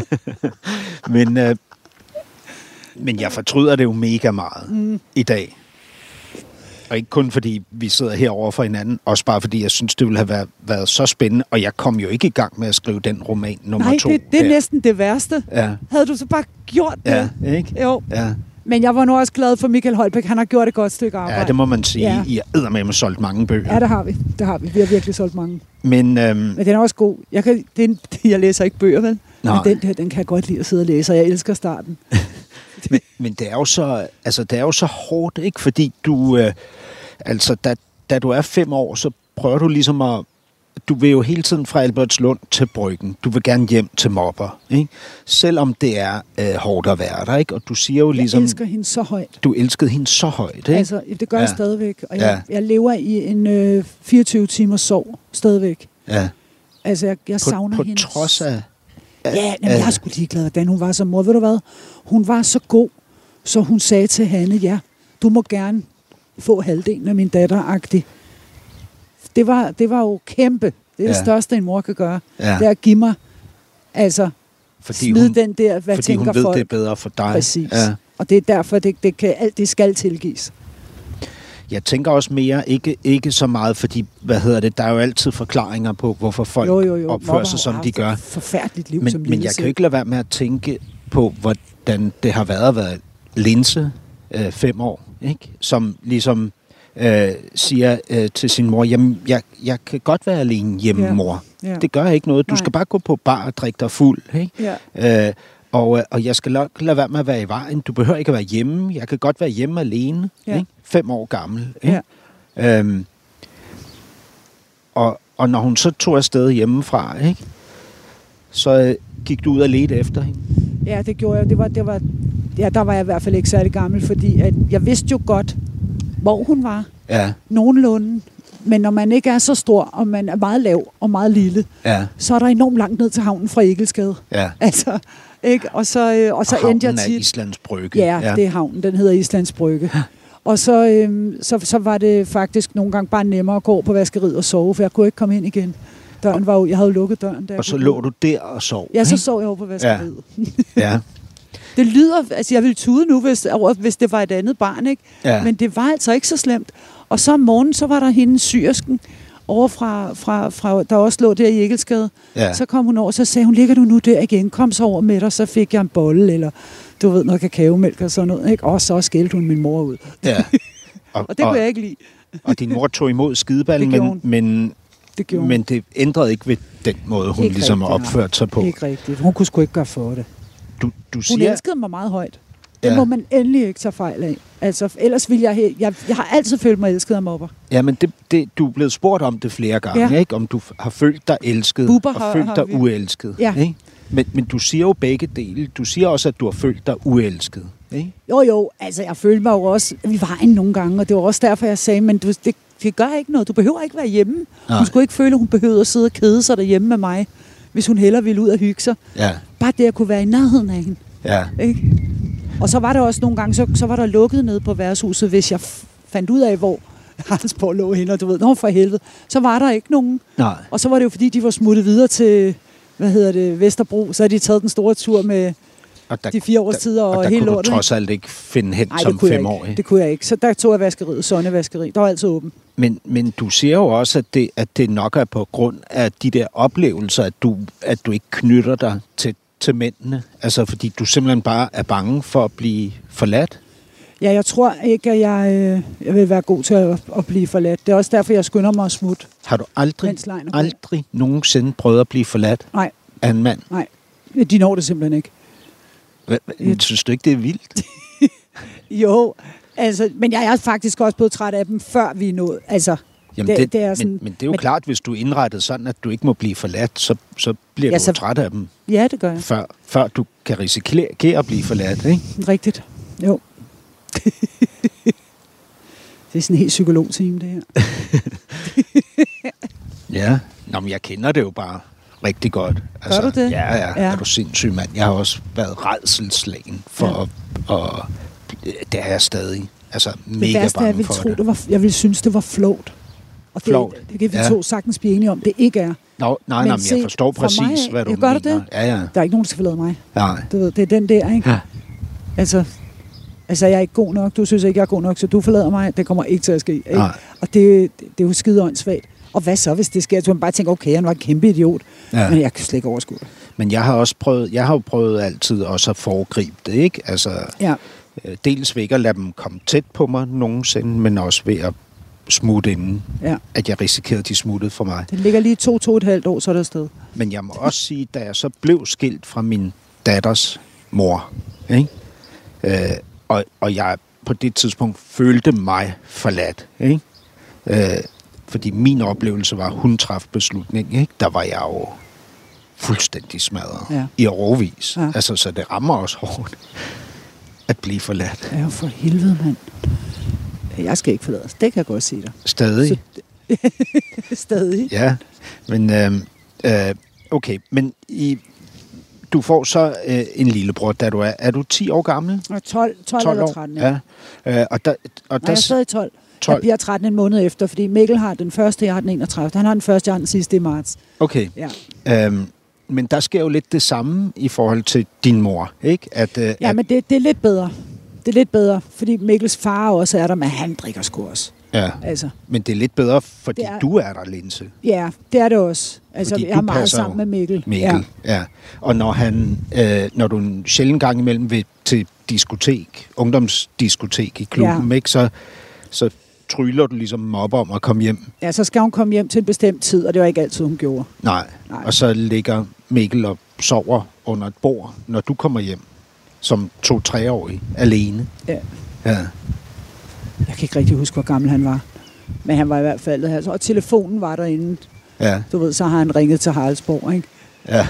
er Men jeg fortryder det jo mega meget i dag. Og ikke kun fordi vi sidder herovre for hinanden, også bare fordi jeg synes, det ville have været så spændende, og jeg kom jo ikke i gang med at skrive den roman nummer 2. Nej, det er næsten det værste. Ja. Havde du så bare gjort det? Ja, ikke? Jo. Ja. Men jeg var nu også glad for Michael Holbæk. Han har gjort et godt stykke arbejde. Ja, det må man sige. Ja. I har eddermame solgt mange bøger. Ja, det har vi. Vi har virkelig solgt mange. Men den er også god. Jeg læser ikke bøger, vel? Nej. Men den kan jeg godt lide at sidde og læse, og jeg elsker starten. men det er jo så hårdt, ikke? Fordi du... da du er 5 år, så prøver du ligesom at... Du vil jo hele tiden fra Albertslund til Bryggen. Du vil gerne hjem til Mopper, ikke? Selvom det er hårdt at være der, ikke? Og du siger jo ligesom... Jeg elsker hende så højt. Du elskede hende så højt, ikke? Altså, det gør jeg stadigvæk. Og jeg lever i en 24 timers sov stadigvæk. Ja. Altså, jeg savner hende. På trods af... Jeg er sgu ligeglad, hvordan hun var som mor. Ved du hvad? Hun var så god, så hun sagde til Hanne, du må gerne få halvdelen af min datter-agtig. Det var jo kæmpe. Det er det største, en mor kan gøre. Ja. Det er at give mig, smid den der, hvad fordi tænker folk. Fordi hun ved, det er bedre for dig. Præcis. Ja. Og det er derfor, det skal tilgives. Jeg tænker også mere, ikke så meget, fordi, der er jo altid forklaringer på, hvorfor folk opfører sig, som de gør. Forfærdeligt liv, men jeg kan jo ikke lade være med at tænke på, hvordan det har været at være Linse 5 år, ikke? Som ligesom siger til sin mor, jamen, jeg kan godt være alene hjemme, mor. Ja. Det gør ikke noget. Du skal bare gå på bar og drikke dig fuld, ikke? Ja. Og jeg skal lade være med at være i vejen. Du behøver ikke at være hjemme. Jeg kan godt være hjemme alene. Ja. Ikke? 5 år gammel. Ikke? Ja. Og når hun så tog afsted hjemmefra, ikke? Så gik du ud og ledte efter hende? Ja, det gjorde jeg. Der var jeg i hvert fald ikke særlig gammel, fordi at jeg vidste jo godt, hvor hun var. Ja. Nogenlunde. Men når man ikke er så stor, og man er meget lav og meget lille, så er der enormt langt ned til havnen fra Egilsgade. Ja. Altså, ikke? Og så endte jeg tit... er Islands Brygge. Ja, det er havnen. Den hedder Islands Brygge. Og så var det faktisk nogle gange bare nemmere at gå på vaskeriet og sove, for jeg kunne ikke komme ind igen. Døren var jo, jeg havde lukket døren. Og så lå du der og sov? Ja, så sov jeg over på vaskeriet. Ja. Det lyder... Altså, jeg ville tude nu, hvis det var et andet barn, ikke? Ja. Men det var altså ikke så slemt. Og så om morgenen, så var der hende syrsken over fra der også lå der i Egilsgade. Ja. Så kom hun over, så sagde hun, ligger du nu der igen? Kom så over med dig, så fik jeg en bolle, eller du ved, noget kakaomælk og sådan noget, ikke? Og så skældte hun min mor ud. Ja. Og det kunne jeg ikke lide. Og din mor tog imod skideballen, men det ændrede ikke ved den måde, hun ikke ligesom opførte sig på. Ikke rigtigt. Hun kunne sgu ikke gøre for det. Du hun elskede mig meget højt. Det må man endelig ikke tage fejl af. Altså, ellers vil jeg har altid følt mig elsket af mobber. Ja, men du er blevet spurgt om det flere gange, ikke? Om du har følt dig elsket og følt dig uelsket. Ja. Ikke? Men du siger jo begge dele. Du siger også, at du har følt dig uelsket. Ikke? Jo, altså jeg følte mig jo også i vejen nogle gange, og det var også derfor, jeg sagde, men det gør ikke noget. Du behøver ikke være hjemme. Nej. Hun skulle ikke føle, at hun behøvede at sidde og kede sig derhjemme med mig, hvis hun hellere ville ud og hygge sig. Ja. Bare det at kunne være i nærheden af hende. Ja. Ikke? Og så var der også nogle gange, så var der lukket nede på værtshuset, hvis jeg fandt ud af, hvor Haraldsborg lå henne, og du ved, for helvede, så var der ikke nogen. Nej. Og så var det jo, fordi de var smuttet videre til, Vesterbro, så havde de taget den store tur med de 4 års tid og hele lortet. Og der kunne du trods alt ikke finde hen som 5-årig. Det kunne jeg ikke. Så der tog jeg vaskeriet, Sonnevaskeri. Der var altid åben. Men du siger jo også, at det nok er på grund af de der oplevelser, at du ikke knytter dig til mændene. Altså, fordi du simpelthen bare er bange for at blive forladt. Ja, jeg tror ikke, at jeg vil være god til at blive forladt. Det er også derfor, jeg skynder mig at smutte. Har du aldrig nogensinde prøvet at blive forladt af en mand? Nej, de når det simpelthen ikke. Synes du ikke, det er vildt? Jo, altså, men jeg er faktisk også blevet træt af dem, før vi er nået. Altså, jamen det er sådan, men det er jo klart, hvis du er indrettet sådan, at du ikke må blive forladt, så bliver du træt af dem. Ja, det gør jeg. Før du kan risikere at blive forladt, ikke? Rigtigt, jo. Det er sådan en helt psykolog-team, det her. Ja, nå, men jeg kender det jo bare rigtig godt. Altså, gør du det? Ja. Er du sindssyg, mand? Jeg har også været rædselsslagen for at det er jeg stadig. Altså, mega bange for det. Jeg ville synes, det var flot. Og det kan vi to sagtens blive enige om, det ikke er. Nej, men jeg forstår præcis, hvad du mener. Gør du det? Ja. Der er ikke nogen, der skal forlade mig. Nej. Du ved, det er den der, ikke? Ja. Altså, jeg er ikke god nok. Du synes ikke, jeg er god nok, så du forlader mig. Det kommer ikke til at ske. Ikke? Og det er jo skide åndssvagt. Og hvad så, hvis det sker? Så man bare tænker, okay, han var en kæmpe idiot. Ja. Men jeg kan slet ikke overskue det. Men jeg har jo prøvet altid også at foregribe det, ikke? Altså, dels ved ikke at lade dem komme tæt på mig nogensinde, men også ved at smutte inden, at jeg risikerede, de smuttede for mig. Det ligger lige 2,5 år, så er der sted. Men jeg må også sige, da jeg så blev skilt fra min datters mor, ikke? Og jeg på det tidspunkt følte mig forladt, ikke? Fordi min oplevelse var, at hun traf beslutningen, ikke? Der var jeg jo fuldstændig smadret i årevis. Ja. Altså, så det rammer også hårdt at blive forladt. Ja, for helvede, mand. Jeg skal ikke forlades. Det kan jeg godt sige dig. Stadig? Stadig. Ja, men okay. Men du får så en lillebror, da du er du 10 år gammel? 12 eller 13. Ja. Og der jeg er stadig 12. Jeg bliver 13 en måned efter, fordi Mikkel har den første, jeg har den 31. Han har den første, jeg har den sidste i marts. Okay. Ja. Men der sker jo lidt det samme i forhold til din mor, ikke? Men det er lidt bedre. Det er lidt bedre, fordi Mikkels far også er der, men han drikker sgu også. Ja, altså. Men det er lidt bedre, fordi du er der, Linse. Ja, det er det også. Altså, fordi jeg er meget sammen med Mikkel. Ja. Og når du en sjældent gang imellem vil til diskotek, ungdomsdiskotek i klubben, ikke, så tryller du ligesom mobber om at komme hjem. Ja, så skal hun komme hjem til en bestemt tid, og det var ikke altid, hun gjorde. Nej. Og så ligger Mikkel og sover under et bord, når du kommer hjem, som 2-3-årig, alene. Ja. Jeg kan ikke rigtig huske, hvor gammel han var. Men han var i hvert fald her. Og telefonen var derinde. Ja. Du ved, så har han ringet til Haraldsborg, ikke? Ja.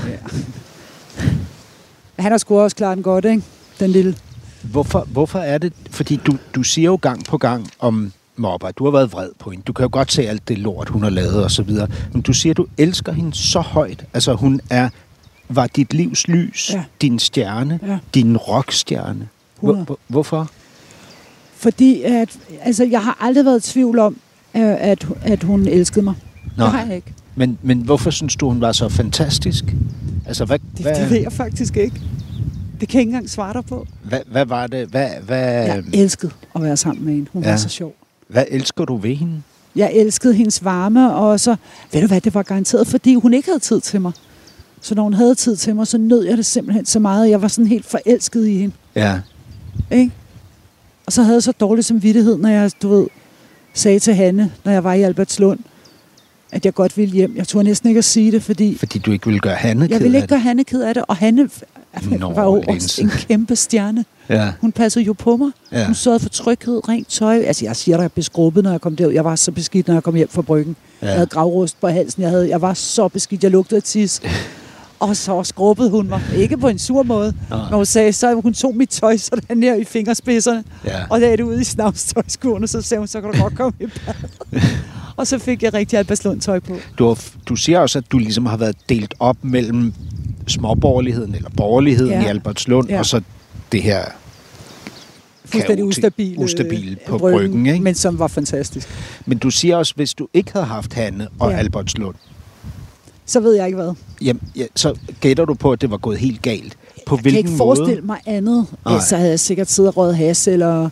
Han har sgu også klaret den godt, ikke? Den lille. Hvorfor er det? Fordi du siger jo gang på gang om mobber. Du har været vred på hende. Du kan jo godt se alt det lort, hun har lavet og så videre. Men du siger, du elsker hende så højt. Altså, hun var dit livs lys, din stjerne, din rockstjerne. Hvorfor? Fordi jeg har aldrig været i tvivl om, at hun elskede mig. Nå. Det har jeg ikke. Men hvorfor synes du, hun var så fantastisk? Altså, Det ved jeg faktisk ikke. Det kan jeg ikke engang svare dig på. Hvad var det? Jeg elskede at være sammen med hende. Hun var så sjov. Hvad elsker du ved hende? Jeg elskede hendes varme, og så, ved du hvad, det var garanteret, fordi hun ikke havde tid til mig. Så når hun havde tid til mig, så nød jeg det simpelthen så meget. Jeg var sådan helt forelsket i hende. Ja. Ikke? Og så havde jeg så dårlig samvittighed, når jeg, sagde til Hanne, når jeg var i Albertslund, at jeg godt ville hjem. Jeg turde næsten ikke at sige det, fordi du ikke ville gøre Hanne ked af det? Jeg ville ikke gøre Hanne ked af det, og Hanne var jo også en kæmpe stjerne. Ja. Hun passede jo på mig. Ja. Hun sørgede for tryghed, rent tøj. Altså, jeg siger dig, jeg blev skrubbet, når jeg kom derud. Jeg var så beskidt, når jeg kom hjem fra Bryggen. Ja. Jeg havde gravrust på halsen. Jeg var så beskidt. Jeg lugtede af tis. Og så skrubbede hun mig. Ikke på en sur måde. Når hun sagde, så hun tog mit tøj sådan her i fingerspidserne. Ja. Og lagde det ud i snavstøjskurven, og så sagde hun, så kan du godt komme i bad. Og så fik jeg rigtig Albertslund tøj på. Du siger også, at du ligesom har været delt op mellem småborgerligheden, eller borgerligheden i Albertslund, og så det her fuldstændig ustabile på Bryggen, ikke? Men som var fantastisk. Men du siger også, hvis du ikke havde haft Hanne og Albertslund, så ved jeg ikke hvad. Jamen, så gætter du på, at det var gået helt galt. På hvilken måde? Jeg kan ikke forestille mig andet. Så havde jeg sikkert siddet og røget has, eller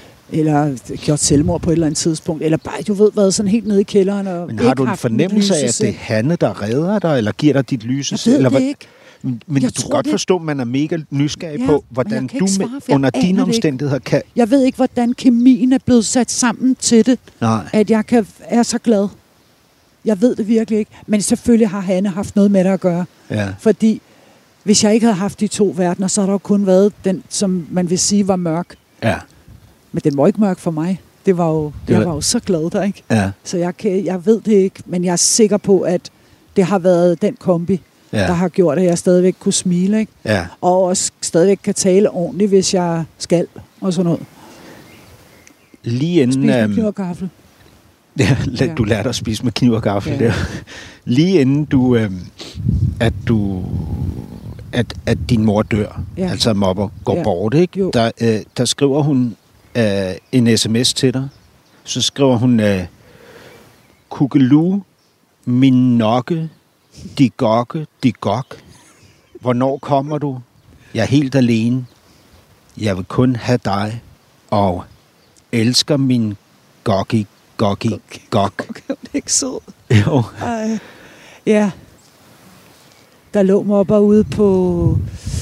gjort selvmord på et eller andet tidspunkt, eller bare, du ved, været sådan helt nede i kælderen. Og men har du en fornemmelse af, at det er Hanne, der redder dig, eller giver dig dit lyse? Jeg ved det ikke. Men du kan godt forstå, at man er mega nysgerrig på, hvordan du under dine omstændigheder kan... Jeg ved ikke, hvordan kemien er blevet sat sammen til det, at jeg er så glad. Jeg ved det virkelig ikke. Men selvfølgelig har Hanne haft noget med det at gøre. Ja. Fordi hvis jeg ikke havde haft de to verdener, så har der jo kun været den, som man vil sige var mørk. Ja. Men den var ikke mørk for mig. Jeg var jo så glad der, ikke? Ja. Så jeg ved det ikke, men jeg er sikker på, at det har været den kombi, der har gjort, at jeg stadigvæk kunne smile, ikke? Ja. Og også stadigvæk kan tale ordentligt, hvis jeg skal, og sådan noget. Lige inden... Spise med kniv og gaffel. Ja, du lærte at spise med kniv og gaffel der. Lige inden at din mor dør, altså mobber, går bort, ikke? Der skriver hun en sms til dig. Så skriver hun, Kukelu, min nokke, de gok. Hvornår kommer du? Jeg er helt alene. Jeg vil kun have dig, og elsker min gok. Okay, det er ikke sød. Jo. Ja. Der lå mobber ude på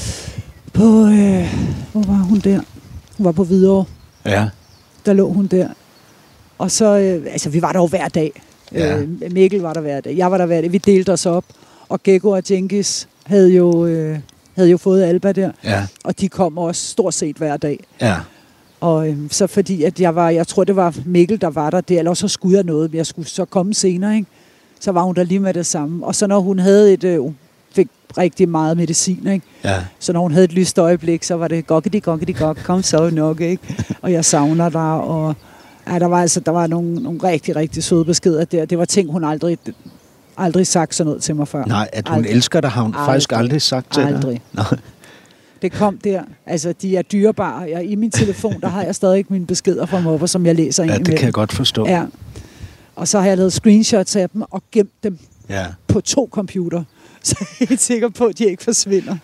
hvor var hun der? Hun var på Hvidovre. Ja. Der lå hun der. Og så, vi var der jo hver dag. Ja. Mikkel var der hver dag. Jeg var der hver dag. Vi delte os op. Og Gekko og Djengis havde jo fået Alba der. Ja. Og de kom også stort set hver dag. Ja. Og så fordi, at jeg tror, det var Mikkel, der var der. Eller så skulle jeg noget, men jeg skulle så komme senere, ikke? Så var hun der lige med det samme. Og så når hun havde hun fik rigtig meget medicin, ikke? Ja. Så når hun havde et lyst øjeblik, så var det gokkedi, kom så nok, ikke? Og jeg savner dig, og der var nogle rigtig, rigtig søde beskeder der. Det var ting, hun aldrig sagt sådan noget til mig før. Nej, at hun aldrig elsker dig, har hun faktisk aldrig sagt til dig? Aldrig. Det kom der. Altså, de er dyrebare. I min telefon, der har jeg stadig mine beskeder fra mobber, som jeg læser ind imellem. Ja, det kan jeg godt forstå. Ja. Og så har jeg lavet screenshots af dem og gemt dem på 2 computer. Så jeg er helt sikker på, at de ikke forsvinder.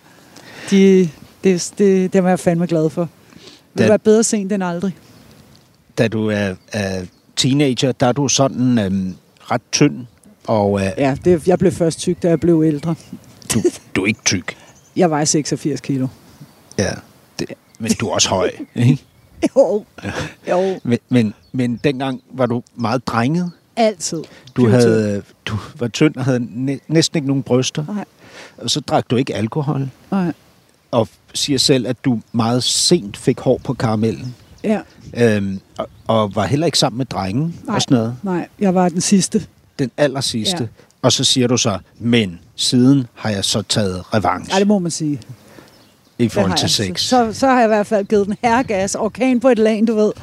Det er jeg fandme glad for. Det vil være bedre sent end aldrig. Da du er teenager, der er du sådan ret tynd. Og, jeg blev først tyk, da jeg blev ældre. Du er ikke tyk. Jeg vejer 86 kilo. Ja, men du er også høj, ikke? Jo. Men dengang var du meget drenget. Altid. Du var tynd og havde næsten ikke nogen bryster. Nej. Og så drak du ikke alkohol. Nej. Og siger selv, at du meget sent fik hår på karamellen. Ja. Og var heller ikke sammen med drengen og sådan noget. Nej, jeg var den sidste. Den aller sidste. Ja. Og så siger du så, men siden har jeg så taget revanche. Ja, det må man sige. I forhold til sex. Så har jeg i hvert fald givet den herregas, orkan på et lag, du ved.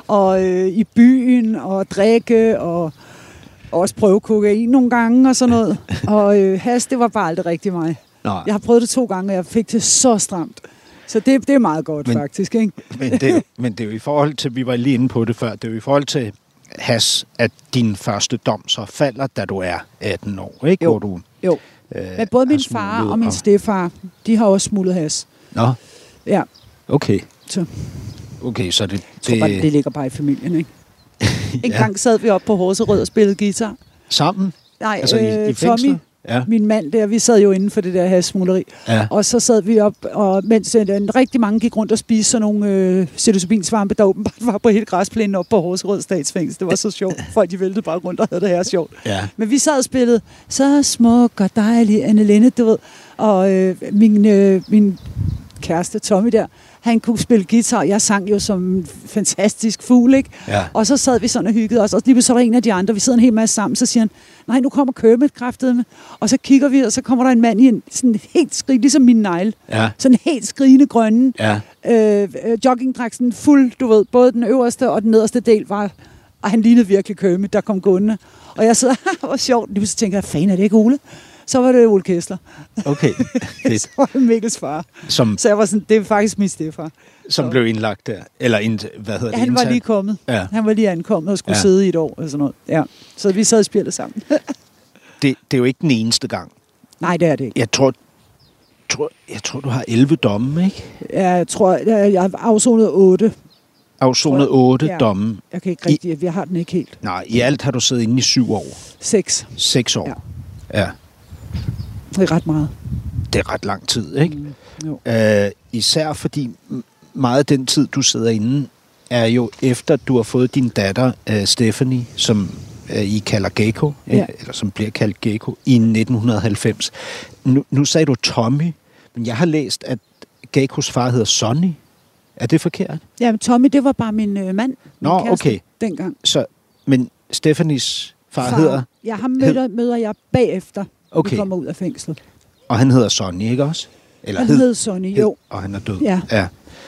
og i byen, og drikke, og også prøve kokain nogle gange, og sådan noget. Og hash, det var bare aldrig rigtig mig. Nej. Jeg har prøvet det 2 gange, og jeg fik det så stramt. Så det er meget godt, faktisk, ikke? Men det er jo i forhold til, vi var lige inde på det før, det er jo i forhold til hash, at din første dom så falder, da du er 18 år, ikke? Jo. Hvor du, Jo. Men både min far og min stedfar, de har også smuglet hash. Nå, Ja, okay. så Okay, så det... jeg tror bare, det ligger bare i familien, ikke? En gang sad vi op på Horserød og spillede guitar. Sammen? Nej, Altså i Tommy, fængslet? Ja. min mand der, vi sad jo inden for det der hashsmugleri. Ja. Og så sad vi op, og mens rigtig mange gik rundt og spiste sådan nogle psilocybinsvampe, der åbenbart var på hele græsplænen op på Horserød Statsfængsel. Det var så sjovt. Folk de væltede bare rundt og havde det her sjovt. Ja. Men vi sad og spillede så smuk og dejlig Anne Linde, du ved. Og min kæreste Tommy der, han kunne spille guitar. Jeg sang jo som en fantastisk fugl, ikke? Ja. Og så sad vi sådan og hyggede os. Og lige så var der en af de andre, vi sidder en hel masse sammen, så siger han, nej, nu kommer Kermit kraftedeme. Og så kigger vi, og så kommer der en mand i en sådan helt skrigende, ligesom min negle. Ja. Sådan helt skrigende grønne. Ja. Joggingdragt sådan fuld, du ved, både den øverste og den nederste del var, og han lignede virkelig Kermit, der kom gående. Og jeg sidder, hvor sjovt. Lige så tænker jeg, fanden er det ikke Ole? Så var det Ole Kessler. Okay. Så var det Mikkels far. Som Så jeg var sådan, det er faktisk min stedfar. blev indlagt der. Eller, hvad hedder det? Han var indsat? lige kommet. Ja. Han var lige ankommet og skulle Ja. sidde i et år og sådan noget. Ja. Så vi sad og spillede sammen. Det er jo ikke den eneste gang. Nej, det er det ikke. Jeg tror, du har 11 domme, ikke? Jeg tror, jeg har afsonet 8. Afsonet 8 Ja. domme. Jeg kan ikke rigtig, jeg har den ikke helt. Nej, i alt har du siddet inde i 7 år. 6. 6 år. Ja. Det er ret meget. Det er ret lang tid, ikke? Jo. Især fordi meget af den tid, du sidder inde, er jo efter, du har fået din datter, Stephanie, som I kalder Gecko, Ja. eller som bliver kaldt Gecko, i 1990. Nu sagde du Tommy, men jeg har læst, at Geckos far hedder Sonny. Er det forkert? Ja, men Tommy, det var bare min mand. Min Nå, kæreste okay. Dengang. Men Stephanies far hedder... Ja, ham møder jeg bagefter, Okay. vi kommer ud af fængslet. Og han hedder Sonny, ikke også? Eller Han hed Sonny, jo. Og han er død. Ja.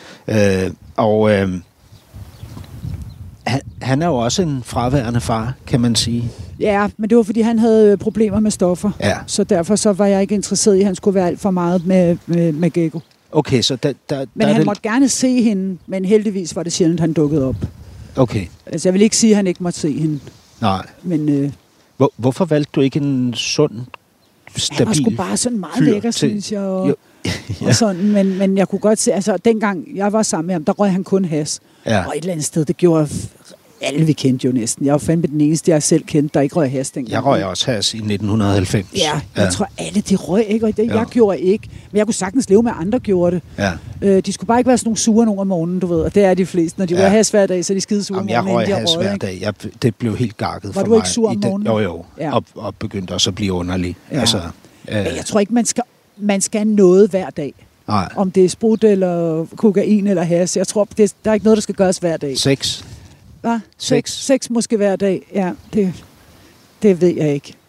Han er jo også en fraværende far, kan man sige. Ja, men det var, fordi han havde problemer med stoffer. Ja. Så derfor så var jeg ikke interesseret i, at han skulle være alt for meget med Gecko. Okay, så Men der han er det... måtte gerne se hende, men heldigvis var det sjældent, han dukkede op. Okay, Altså, jeg vil ikke sige, at han ikke måtte se hende, nej. men Hvorfor valgte du ikke en sund, stabil han var sgu bare sådan meget fyr lækker, til- synes jeg. Og, Jo. og sådan, men jeg kunne godt se, altså dengang jeg var sammen med ham, der røg han kun has. Ja. Og et eller andet sted, det gjorde alle, vi kendte jo næsten. Jeg var fandme den eneste, jeg selv kendte, der ikke røg has dengang. Jeg røg også has i 1990. Ja, jeg tror alle, de røg ikke, og det, Ja. jeg gjorde ikke. Men jeg kunne sagtens leve med, at andre gjorde det. Ja. De skulle bare ikke være sådan nogle sure nogen om morgenen, du ved. Og det er de fleste. Når de røg has hver dag, så er de skide sure om Jamen, jeg morgenen, røg inden de har has røget, hver ikke? dag. Det blev helt gakket for Var mig. du ikke sur om morgenen? Jo. Ja. Og begyndte også at blive underlig. Ja. Altså, Men jeg tror ikke, man skal noget hver dag. nej. Om det er sprut eller kokain eller has. Jeg tror, der er ikke noget, der skal gøres hver dag. Sex. Hvad? Sex. Sex måske hver dag. Ja, det ved jeg ikke.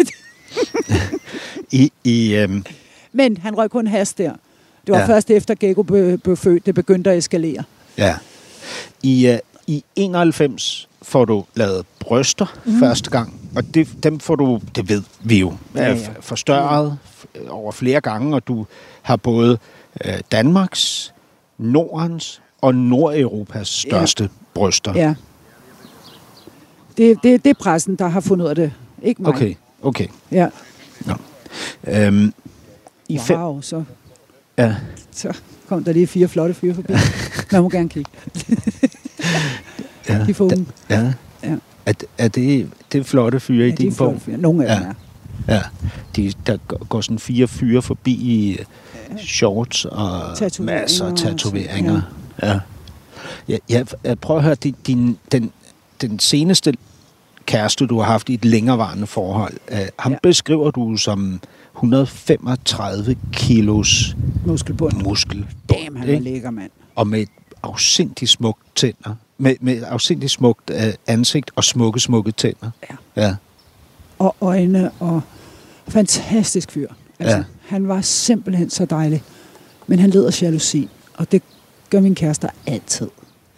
Men han røg kun has der. Det var Ja. først efter Gecko blev født, det begyndte at eskalere. Ja. I 91 får du lavet bryster første gang, og dem får du, det ved vi jo, Ja. forstørret over flere gange, og du har både Danmarks, Nordens og Nordeuropas største bryster. Ja. Det er pressen, der har fundet ud af det. Ikke mig. Okay. Ja. Nå. Wow, så Ja. kom der lige 4 flotte fyre forbi. Man må gerne kigge. Ja. De får unge. Ja. Ja. Er det flotte fyre i Ja, de er din bog? flotte fyre. Nogle af dem er. Ja. Der går sådan 4 fyre forbi i shorts og Tatoveringer masser af og tatoveringer. Jeg prøver at høre, den seneste kæreste, du har haft i et længerevarende forhold, ham beskriver du som 135 kilos Muskelbund. muskelbund. Damn, han var ikke? lækker, mand. Og med et afsindigt smukt tænder. Med afsindigt smukt ansigt og smukke tænder. Ja. Og øjne og fantastisk fyr. Altså, Ja. han var simpelthen så dejlig. Men han led af jalousi, og det gør min kærester altid. Ja.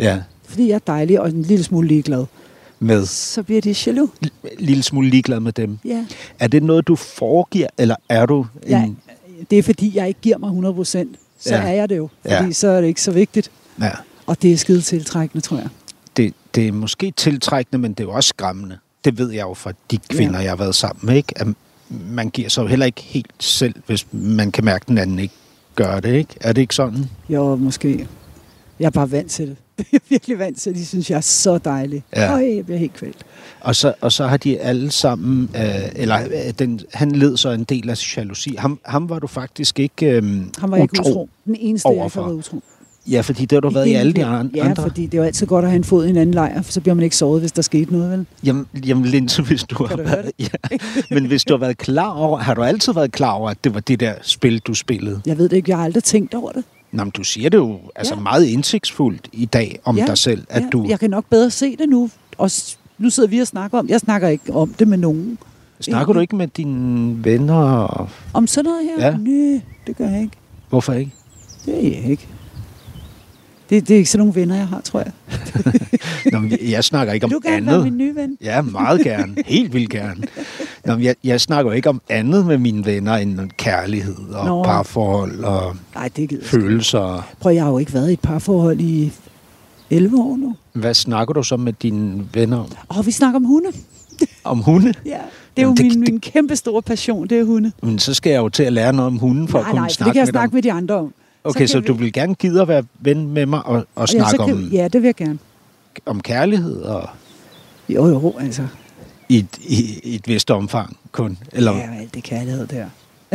Fordi jeg er dejlig og en lille smule ligeglad. Med Så bliver de jaloux. en lille smule ligeglad med dem. Ja. Er det noget, du foregiver, eller er du en... Ja, det er fordi, jeg ikke giver mig 100%. Så Ja. er jeg det jo. Fordi Ja. så er det ikke så vigtigt. Ja. Og det er skide tiltrækkende, tror jeg. Det er måske tiltrækkende, men det er jo også skræmmende. Det ved jeg jo fra de kvinder, jeg har været sammen med, ikke? At man giver sig jo heller ikke helt selv, hvis man kan mærke, at den anden ikke gør det, ikke? Er det ikke sådan? Jo, måske. Jeg er bare vant til det. Jeg er virkelig vant til det. De synes, jeg er så dejlig. Ja. Jeg bliver helt kvælt. Og så har de alle sammen, han led så en del af jalousi. Ham var du faktisk ikke Han var ikke utro. Den eneste, jeg ikke overfor. har været utro. Ja, fordi det har du været i alle de andre. Ja, fordi det er jo altid godt at have en fod i en anden lejr, for så bliver man ikke såret, hvis der skete noget, vel? Jamen Linse, hvis du har været... Ja, men hvis du har været klar over... Har du altid været klar over, at det var det der spil, du spillede? Jeg ved det ikke. Jeg har aldrig tænkt over det. Nå, men du siger det jo meget indsigtsfuldt i dag om dig selv, at du... Jeg kan nok bedre se det nu. Og nu sidder vi og snakker om... Jeg snakker ikke om det med nogen. Snakker du ikke med dine venner? Om sådan noget her? Ja. Nej, det gør jeg ikke. Hvorfor ikke? Det er jeg ikke. Det er ikke sådan nogle venner, jeg har, tror jeg. Nå, men jeg snakker ikke om Du kan andet. være min nye ven. Ja, meget gerne. Helt vildt gerne. Nå, men jeg snakker jo ikke om andet med mine venner end kærlighed og parforhold og Nej, det gider jeg følelser. Prøv, jeg har jo ikke været i et parforhold i 11 år nu. Hvad snakker du så med dine venner om? Vi snakker om hunde. Om hunde? Ja, det er jo min kæmpe store passion, det er hunde. Men så skal jeg jo til at lære noget om hunden for at kunne Nej, snakke det kan jeg med snakke dem. med de andre om. Okay, så du vil gerne gide at være ven med mig og snakke om, Ja, det vil jeg gerne. om kærlighed og Jo, altså. i et vist omfang kun? Eller? Ja, alt det kærlighed der.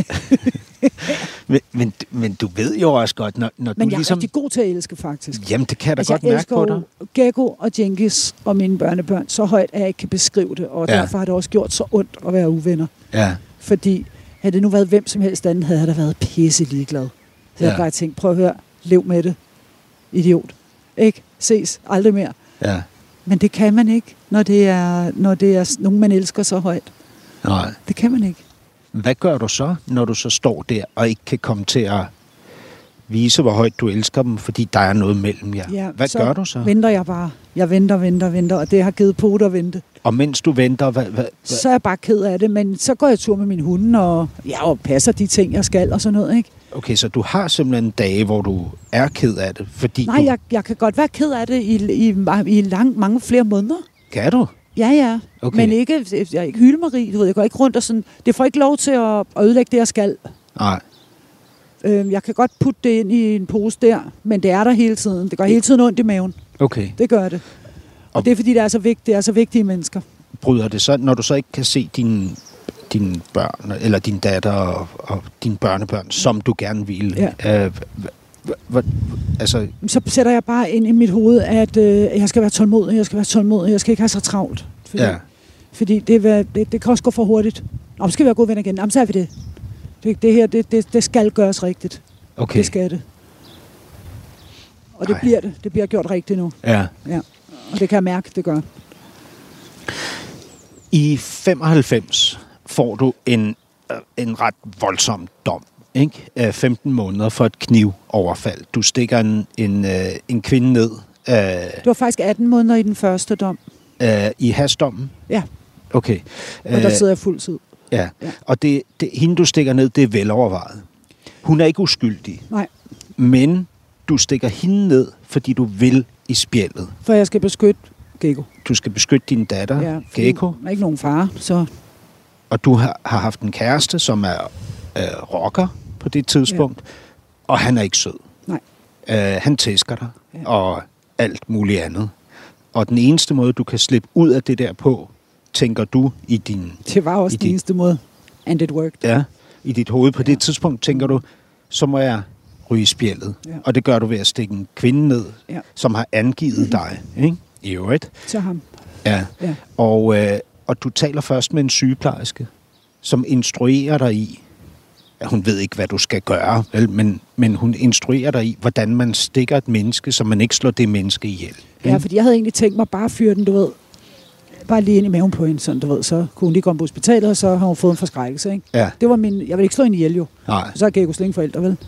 Men du ved jo også godt, når Men du jeg er ligesom... rigtig god til at elske, faktisk. Jamen, det kan jeg da Altså, godt jeg mærke på dig. elsker Gekko og Djengis og mine børnebørn så højt, at jeg ikke kan beskrive det. Og derfor har det også gjort så ondt at være uvenner. Ja. Fordi havde det nu været hvem som helst anden, havde jeg da været pisse ligeglad. Så jeg bare tænkt, prøv at høre, lev med det. Idiot. Ikke? Ses. Aldrig mere. Ja. Men det kan man ikke, når det er nogen, man elsker så højt. Nej. Det kan man ikke. Hvad gør du så, når du så står der og ikke kan komme til at vise, hvor højt du elsker dem, fordi der er noget mellem jer? Ja, Hvad gør du så? Venter jeg bare. Jeg venter, og det har givet på at vente. Og mens du venter, hvad? Så er jeg bare ked af det, men så går jeg tur med min hunde, og passer de ting, jeg skal, og sådan noget, ikke? Okay, så du har simpelthen dage, hvor du er ked af det, fordi Nej, jeg kan godt være ked af det i mange flere måneder. Kan du? Ja. Okay. Men ikke, jeg er ikke Hyldemarie, du ved, jeg går ikke rundt og sådan, det får ikke lov til at ødelægge det, jeg skal. Nej. Jeg kan godt putte det ind i en pose der, men det er der hele tiden. Det går hele tiden ondt i maven. Okay. Det gør det. Og det er fordi, det er så vigtige mennesker. Bryder det så, når du så ikke kan se dine børn, eller din datter og dine børnebørn, som du gerne ville? Ja. Altså... Så sætter jeg bare ind i mit hoved, at jeg skal være tålmodig, jeg skal ikke have så travlt. Fordi det kan også gå for hurtigt. Nå, skal vi være gode venner igen. Jamen, så er vi det. Det her, det skal gøres rigtigt. Okay. Det skal det. Og det bliver det. Det bliver gjort rigtigt nu. Ja. Og det kan jeg mærke, det gør. I 95 får du en ret voldsom dom. Ikke? 15 måneder for et knivoverfald. Du stikker en kvinde ned. Det var faktisk 18 måneder i den første dom. I hashdommen? Ja. Okay. Og der sidder jeg fuld tid. Ja. Og hende, du stikker ned, det er velovervejet. Hun er ikke uskyldig. Nej. Men du stikker hende ned, fordi du vil i spjældet. For jeg skal beskytte Gekko. Du skal beskytte din datter, Gekko. Hun er ikke nogen far, så... Og du har haft en kæreste, som er rocker på det tidspunkt, og han er ikke sød. Nej. Han tæsker dig, og alt muligt andet. Og den eneste måde, du kan slippe ud af det der på, tænker du i din... Det var også den eneste måde. And it worked. Ja, i dit hoved på det tidspunkt tænker du, så må jeg ryge i spjældet. Ja. Og det gør du ved at stikke en kvinde ned, som har angivet dig, ikke? I øvrigt. Til ham. Ja. Og du taler først med en sygeplejerske, som instruerer dig i, hun ved ikke, hvad du skal gøre, vel? Men hun instruerer dig i, hvordan man stikker et menneske, så man ikke slår det menneske ihjel. Ja, fordi jeg havde egentlig tænkt mig bare at fyre den, du ved, bare lige ind i maven på hende, sådan, du ved, så kunne hun lige komme på hospitalet, og så har hun fået en forskrækkelse, ikke? Ja. Det var jeg ville ikke slå hende ihjel, jo. Nej. Så har Gekko slet ingen forældre, vel?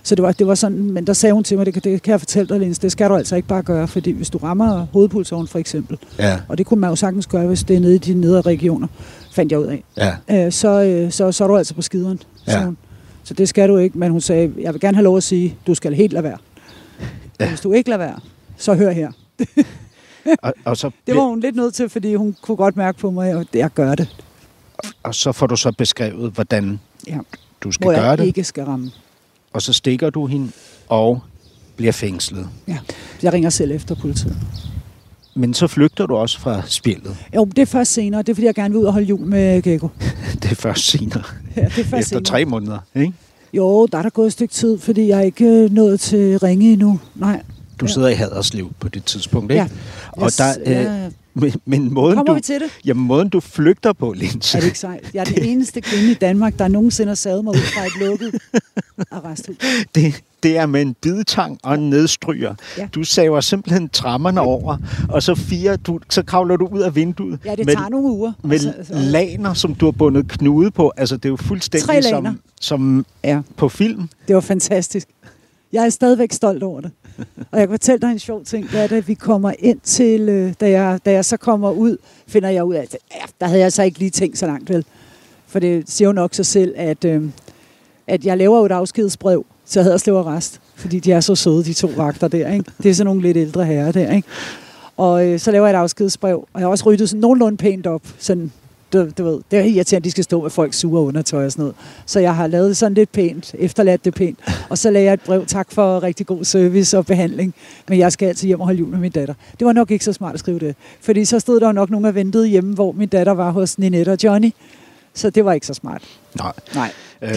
Så det var sådan, men der sagde hun til mig, det kan jeg fortælle dig, Linse, det skal du altså ikke bare gøre, fordi hvis du rammer hovedpulsåren for eksempel, og det kunne man jo sagtens gøre, hvis det er nede i de nedre regioner, fandt jeg ud af, så er du altså på skideren. Så det skal du ikke, men hun sagde, jeg vil gerne have lov at sige, du skal helt lade være. Ja. Hvis du ikke lader være, så hør her. og så det var hun lidt nødt til, fordi hun kunne godt mærke på mig, at jeg gør det. Og så får du så beskrevet, hvordan du skal gøre det. Hvor jeg ikke skal ramme. Og så stikker du hende og bliver fængslet. Ja, jeg ringer selv efter politiet. Men så flygter du også fra spillet. Jo, det er først senere. Det er, fordi jeg gerne vil ud og holde jul med Gekko. Det er først senere. Ja, det er først efter senere. 3 måneder, ikke? Jo, der er gået et stykke tid, fordi jeg er ikke nået til Ringe endnu. Nej. Du sidder i Haderslev på det tidspunkt, ikke? Ja. Og men måden du flygter på, Linse. Er det ikke sejt? Jeg er den eneste kvinde i Danmark, der nogensinde har savet mig ud fra et lukket arresthus. Det er med en bidetang og en nedstryger. Ja. Du saver simpelthen trammerne over, og så kravler du ud af vinduet. Ja, det tager nogle uger. Med laner, som du har bundet knude på. Altså, det er jo fuldstændig som på film. Det var fantastisk. Jeg er stadigvæk stolt over det. Og jeg kan fortælle dig en sjov ting, det er, at vi kommer ind til, da jeg så kommer ud, finder jeg ud af, at der havde jeg så ikke lige tænkt så langt vel. For det siger jo nok sig selv, at jeg laver jo et afskedsbrev til Haderslev Arrest, fordi de er så søde, de 2 vagter der, ikke? Det er sådan nogle lidt ældre herrer der, ikke? Og så laver jeg et afskedsbrev, og jeg har også ryddet sådan nogenlunde pænt op, sådan. Du ved, det er irriterende, at de skal stå med folks sure undertøj og sådan noget. Så jeg har lavet sådan lidt pænt, efterladt det pænt. Og så lagde jeg et brev, tak for rigtig god service og behandling, men jeg skal altid hjem og holde jul med min datter. Det var nok ikke så smart at skrive det, fordi så stod der nok nogen, der ventede hjemme, hvor min datter var hos Ninette og Johnny. Så det var ikke så smart. Nej.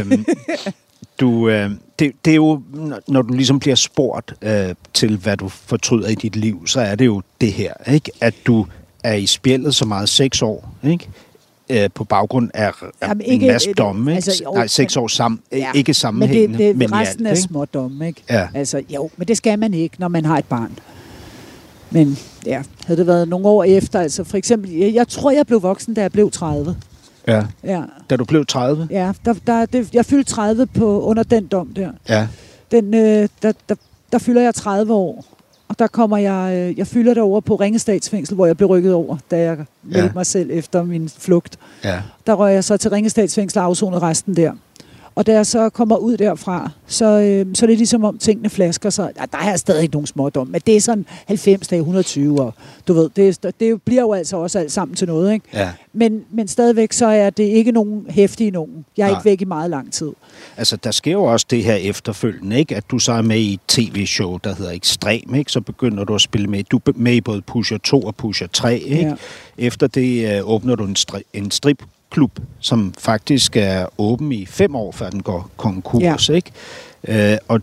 Det er jo, når du ligesom bliver spurgt til, hvad du fortryder i dit liv, så er det jo det her, ikke? At du er i spjældet så meget 6 år, ikke? På baggrund af en masse domme, ikke? Altså, 6 år sammen, ikke sammenhængende, men resten er små domme, ikke? Ja. Altså, men det skal man ikke, når man har et barn. Men havde det været nogle år efter, altså for eksempel, jeg tror, jeg blev voksen, da jeg blev 30. Ja. Da du blev 30? Ja, jeg fyldte 30 under den dom der. Ja. Der fylder jeg 30 år. Og der kommer jeg fylder derover på Ringe Statsfængsel, hvor jeg blev rykket over, da jeg meldte mig selv efter min flugt. Ja. Der røg jeg så til Ringe Statsfængsel og afsonede resten der. Og da jeg så kommer ud derfra, så er det ligesom om tingene flasker sig. Der er stadig ikke nogen smådom, men det er sådan 90 dage, 120 år. Du ved, det bliver jo altså også alt sammen til noget, ikke? Ja. Men stadigvæk så er det ikke nogen heftige nogen. Jeg er ikke væk i meget lang tid. Altså, der sker jo også det her efterfølgende, ikke? At du så er med i et tv-show, der hedder Ekstrem, ikke? Så begynder du at spille med. Du er med i både Pusher 2 og Pusher 3, ikke? Ja. Efter det åbner du en stripklub, som faktisk er åben i 5 år, før den går konkurs, ikke? Og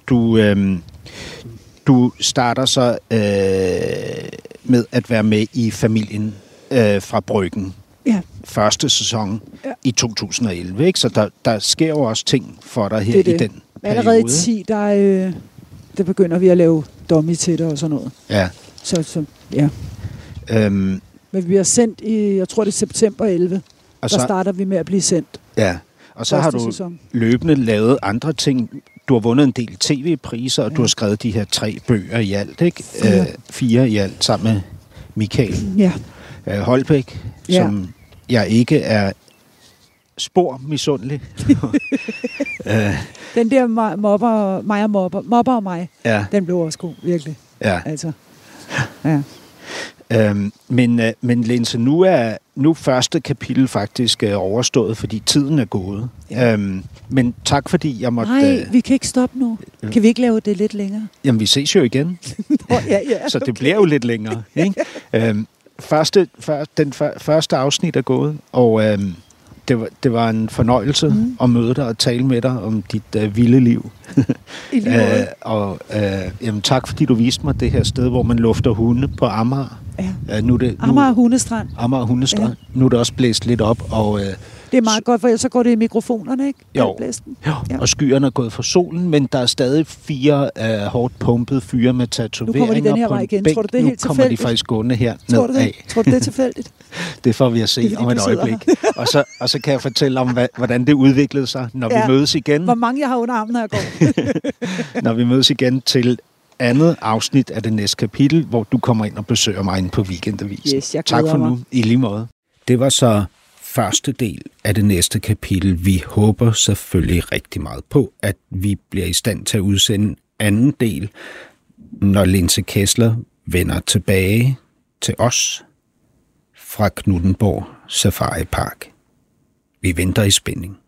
du starter så med at være med i Familien fra Bryggen. Ja. Første sæson i 2011, ikke? Så der sker jo også ting for dig her i den periode. Allerede i 10, der begynder vi at lave dummy til det og sådan noget. Ja. Så ja. Men vi har sendt i, jeg tror det er september 11, og der starter vi med at blive sendt. Ja, og så har du løbende lavet andre ting. Du har vundet en del tv-priser, og du har skrevet de her 3 bøger i alt, ikke? 4 i alt, sammen med Michael Holbæk, som jeg ikke er spor misundelig. Den der mobber og mig, den blev også god, virkelig. Ja. Altså, ja. Men Linse, nu første kapitel faktisk overstået, fordi tiden er gået. Ja. Men tak, fordi jeg måtte... Nej, vi kan ikke stoppe nu. Kan vi ikke lave det lidt længere? Jamen, vi ses jo igen. Så det bliver jo lidt længere. Ikke? Den første afsnit er gået, og det var en fornøjelse at møde dig og tale med dig om dit vilde liv. Jamen, tak, fordi du viste mig det her sted, hvor man lufter hunde på Amager. Ja. Amager Hundestrand. Amager Hundestrand. Ja. Nu er det også blæst lidt op, og Det er meget godt, for ellers så går det i mikrofonerne, ikke? Jo, og skyerne er gået for solen, men der er stadig 4 hårdt pumpede fyre med tatoveringer. Nu kommer de den her vej igen. Tror du, det er helt tilfældigt? Nu kommer de faktisk gående her nedad. Tror du, det er tilfældigt? Det får vi at se om et øjeblik. Og så kan jeg fortælle om, hvordan det udviklede sig, når vi mødes igen. Hvor mange jeg har under armen, når jeg går. Når vi mødes igen til andet afsnit af det næste kapitel, hvor du kommer ind og besøger mig inde på Weekendavisen. Yes, tak for nu. I lige måde. Det var så første del af det næste kapitel. Vi håber selvfølgelig rigtig meget på, at vi bliver i stand til at udsende anden del, når Linse Kessler vender tilbage til os fra Knuthenborg Safari Park. Vi venter i spænding.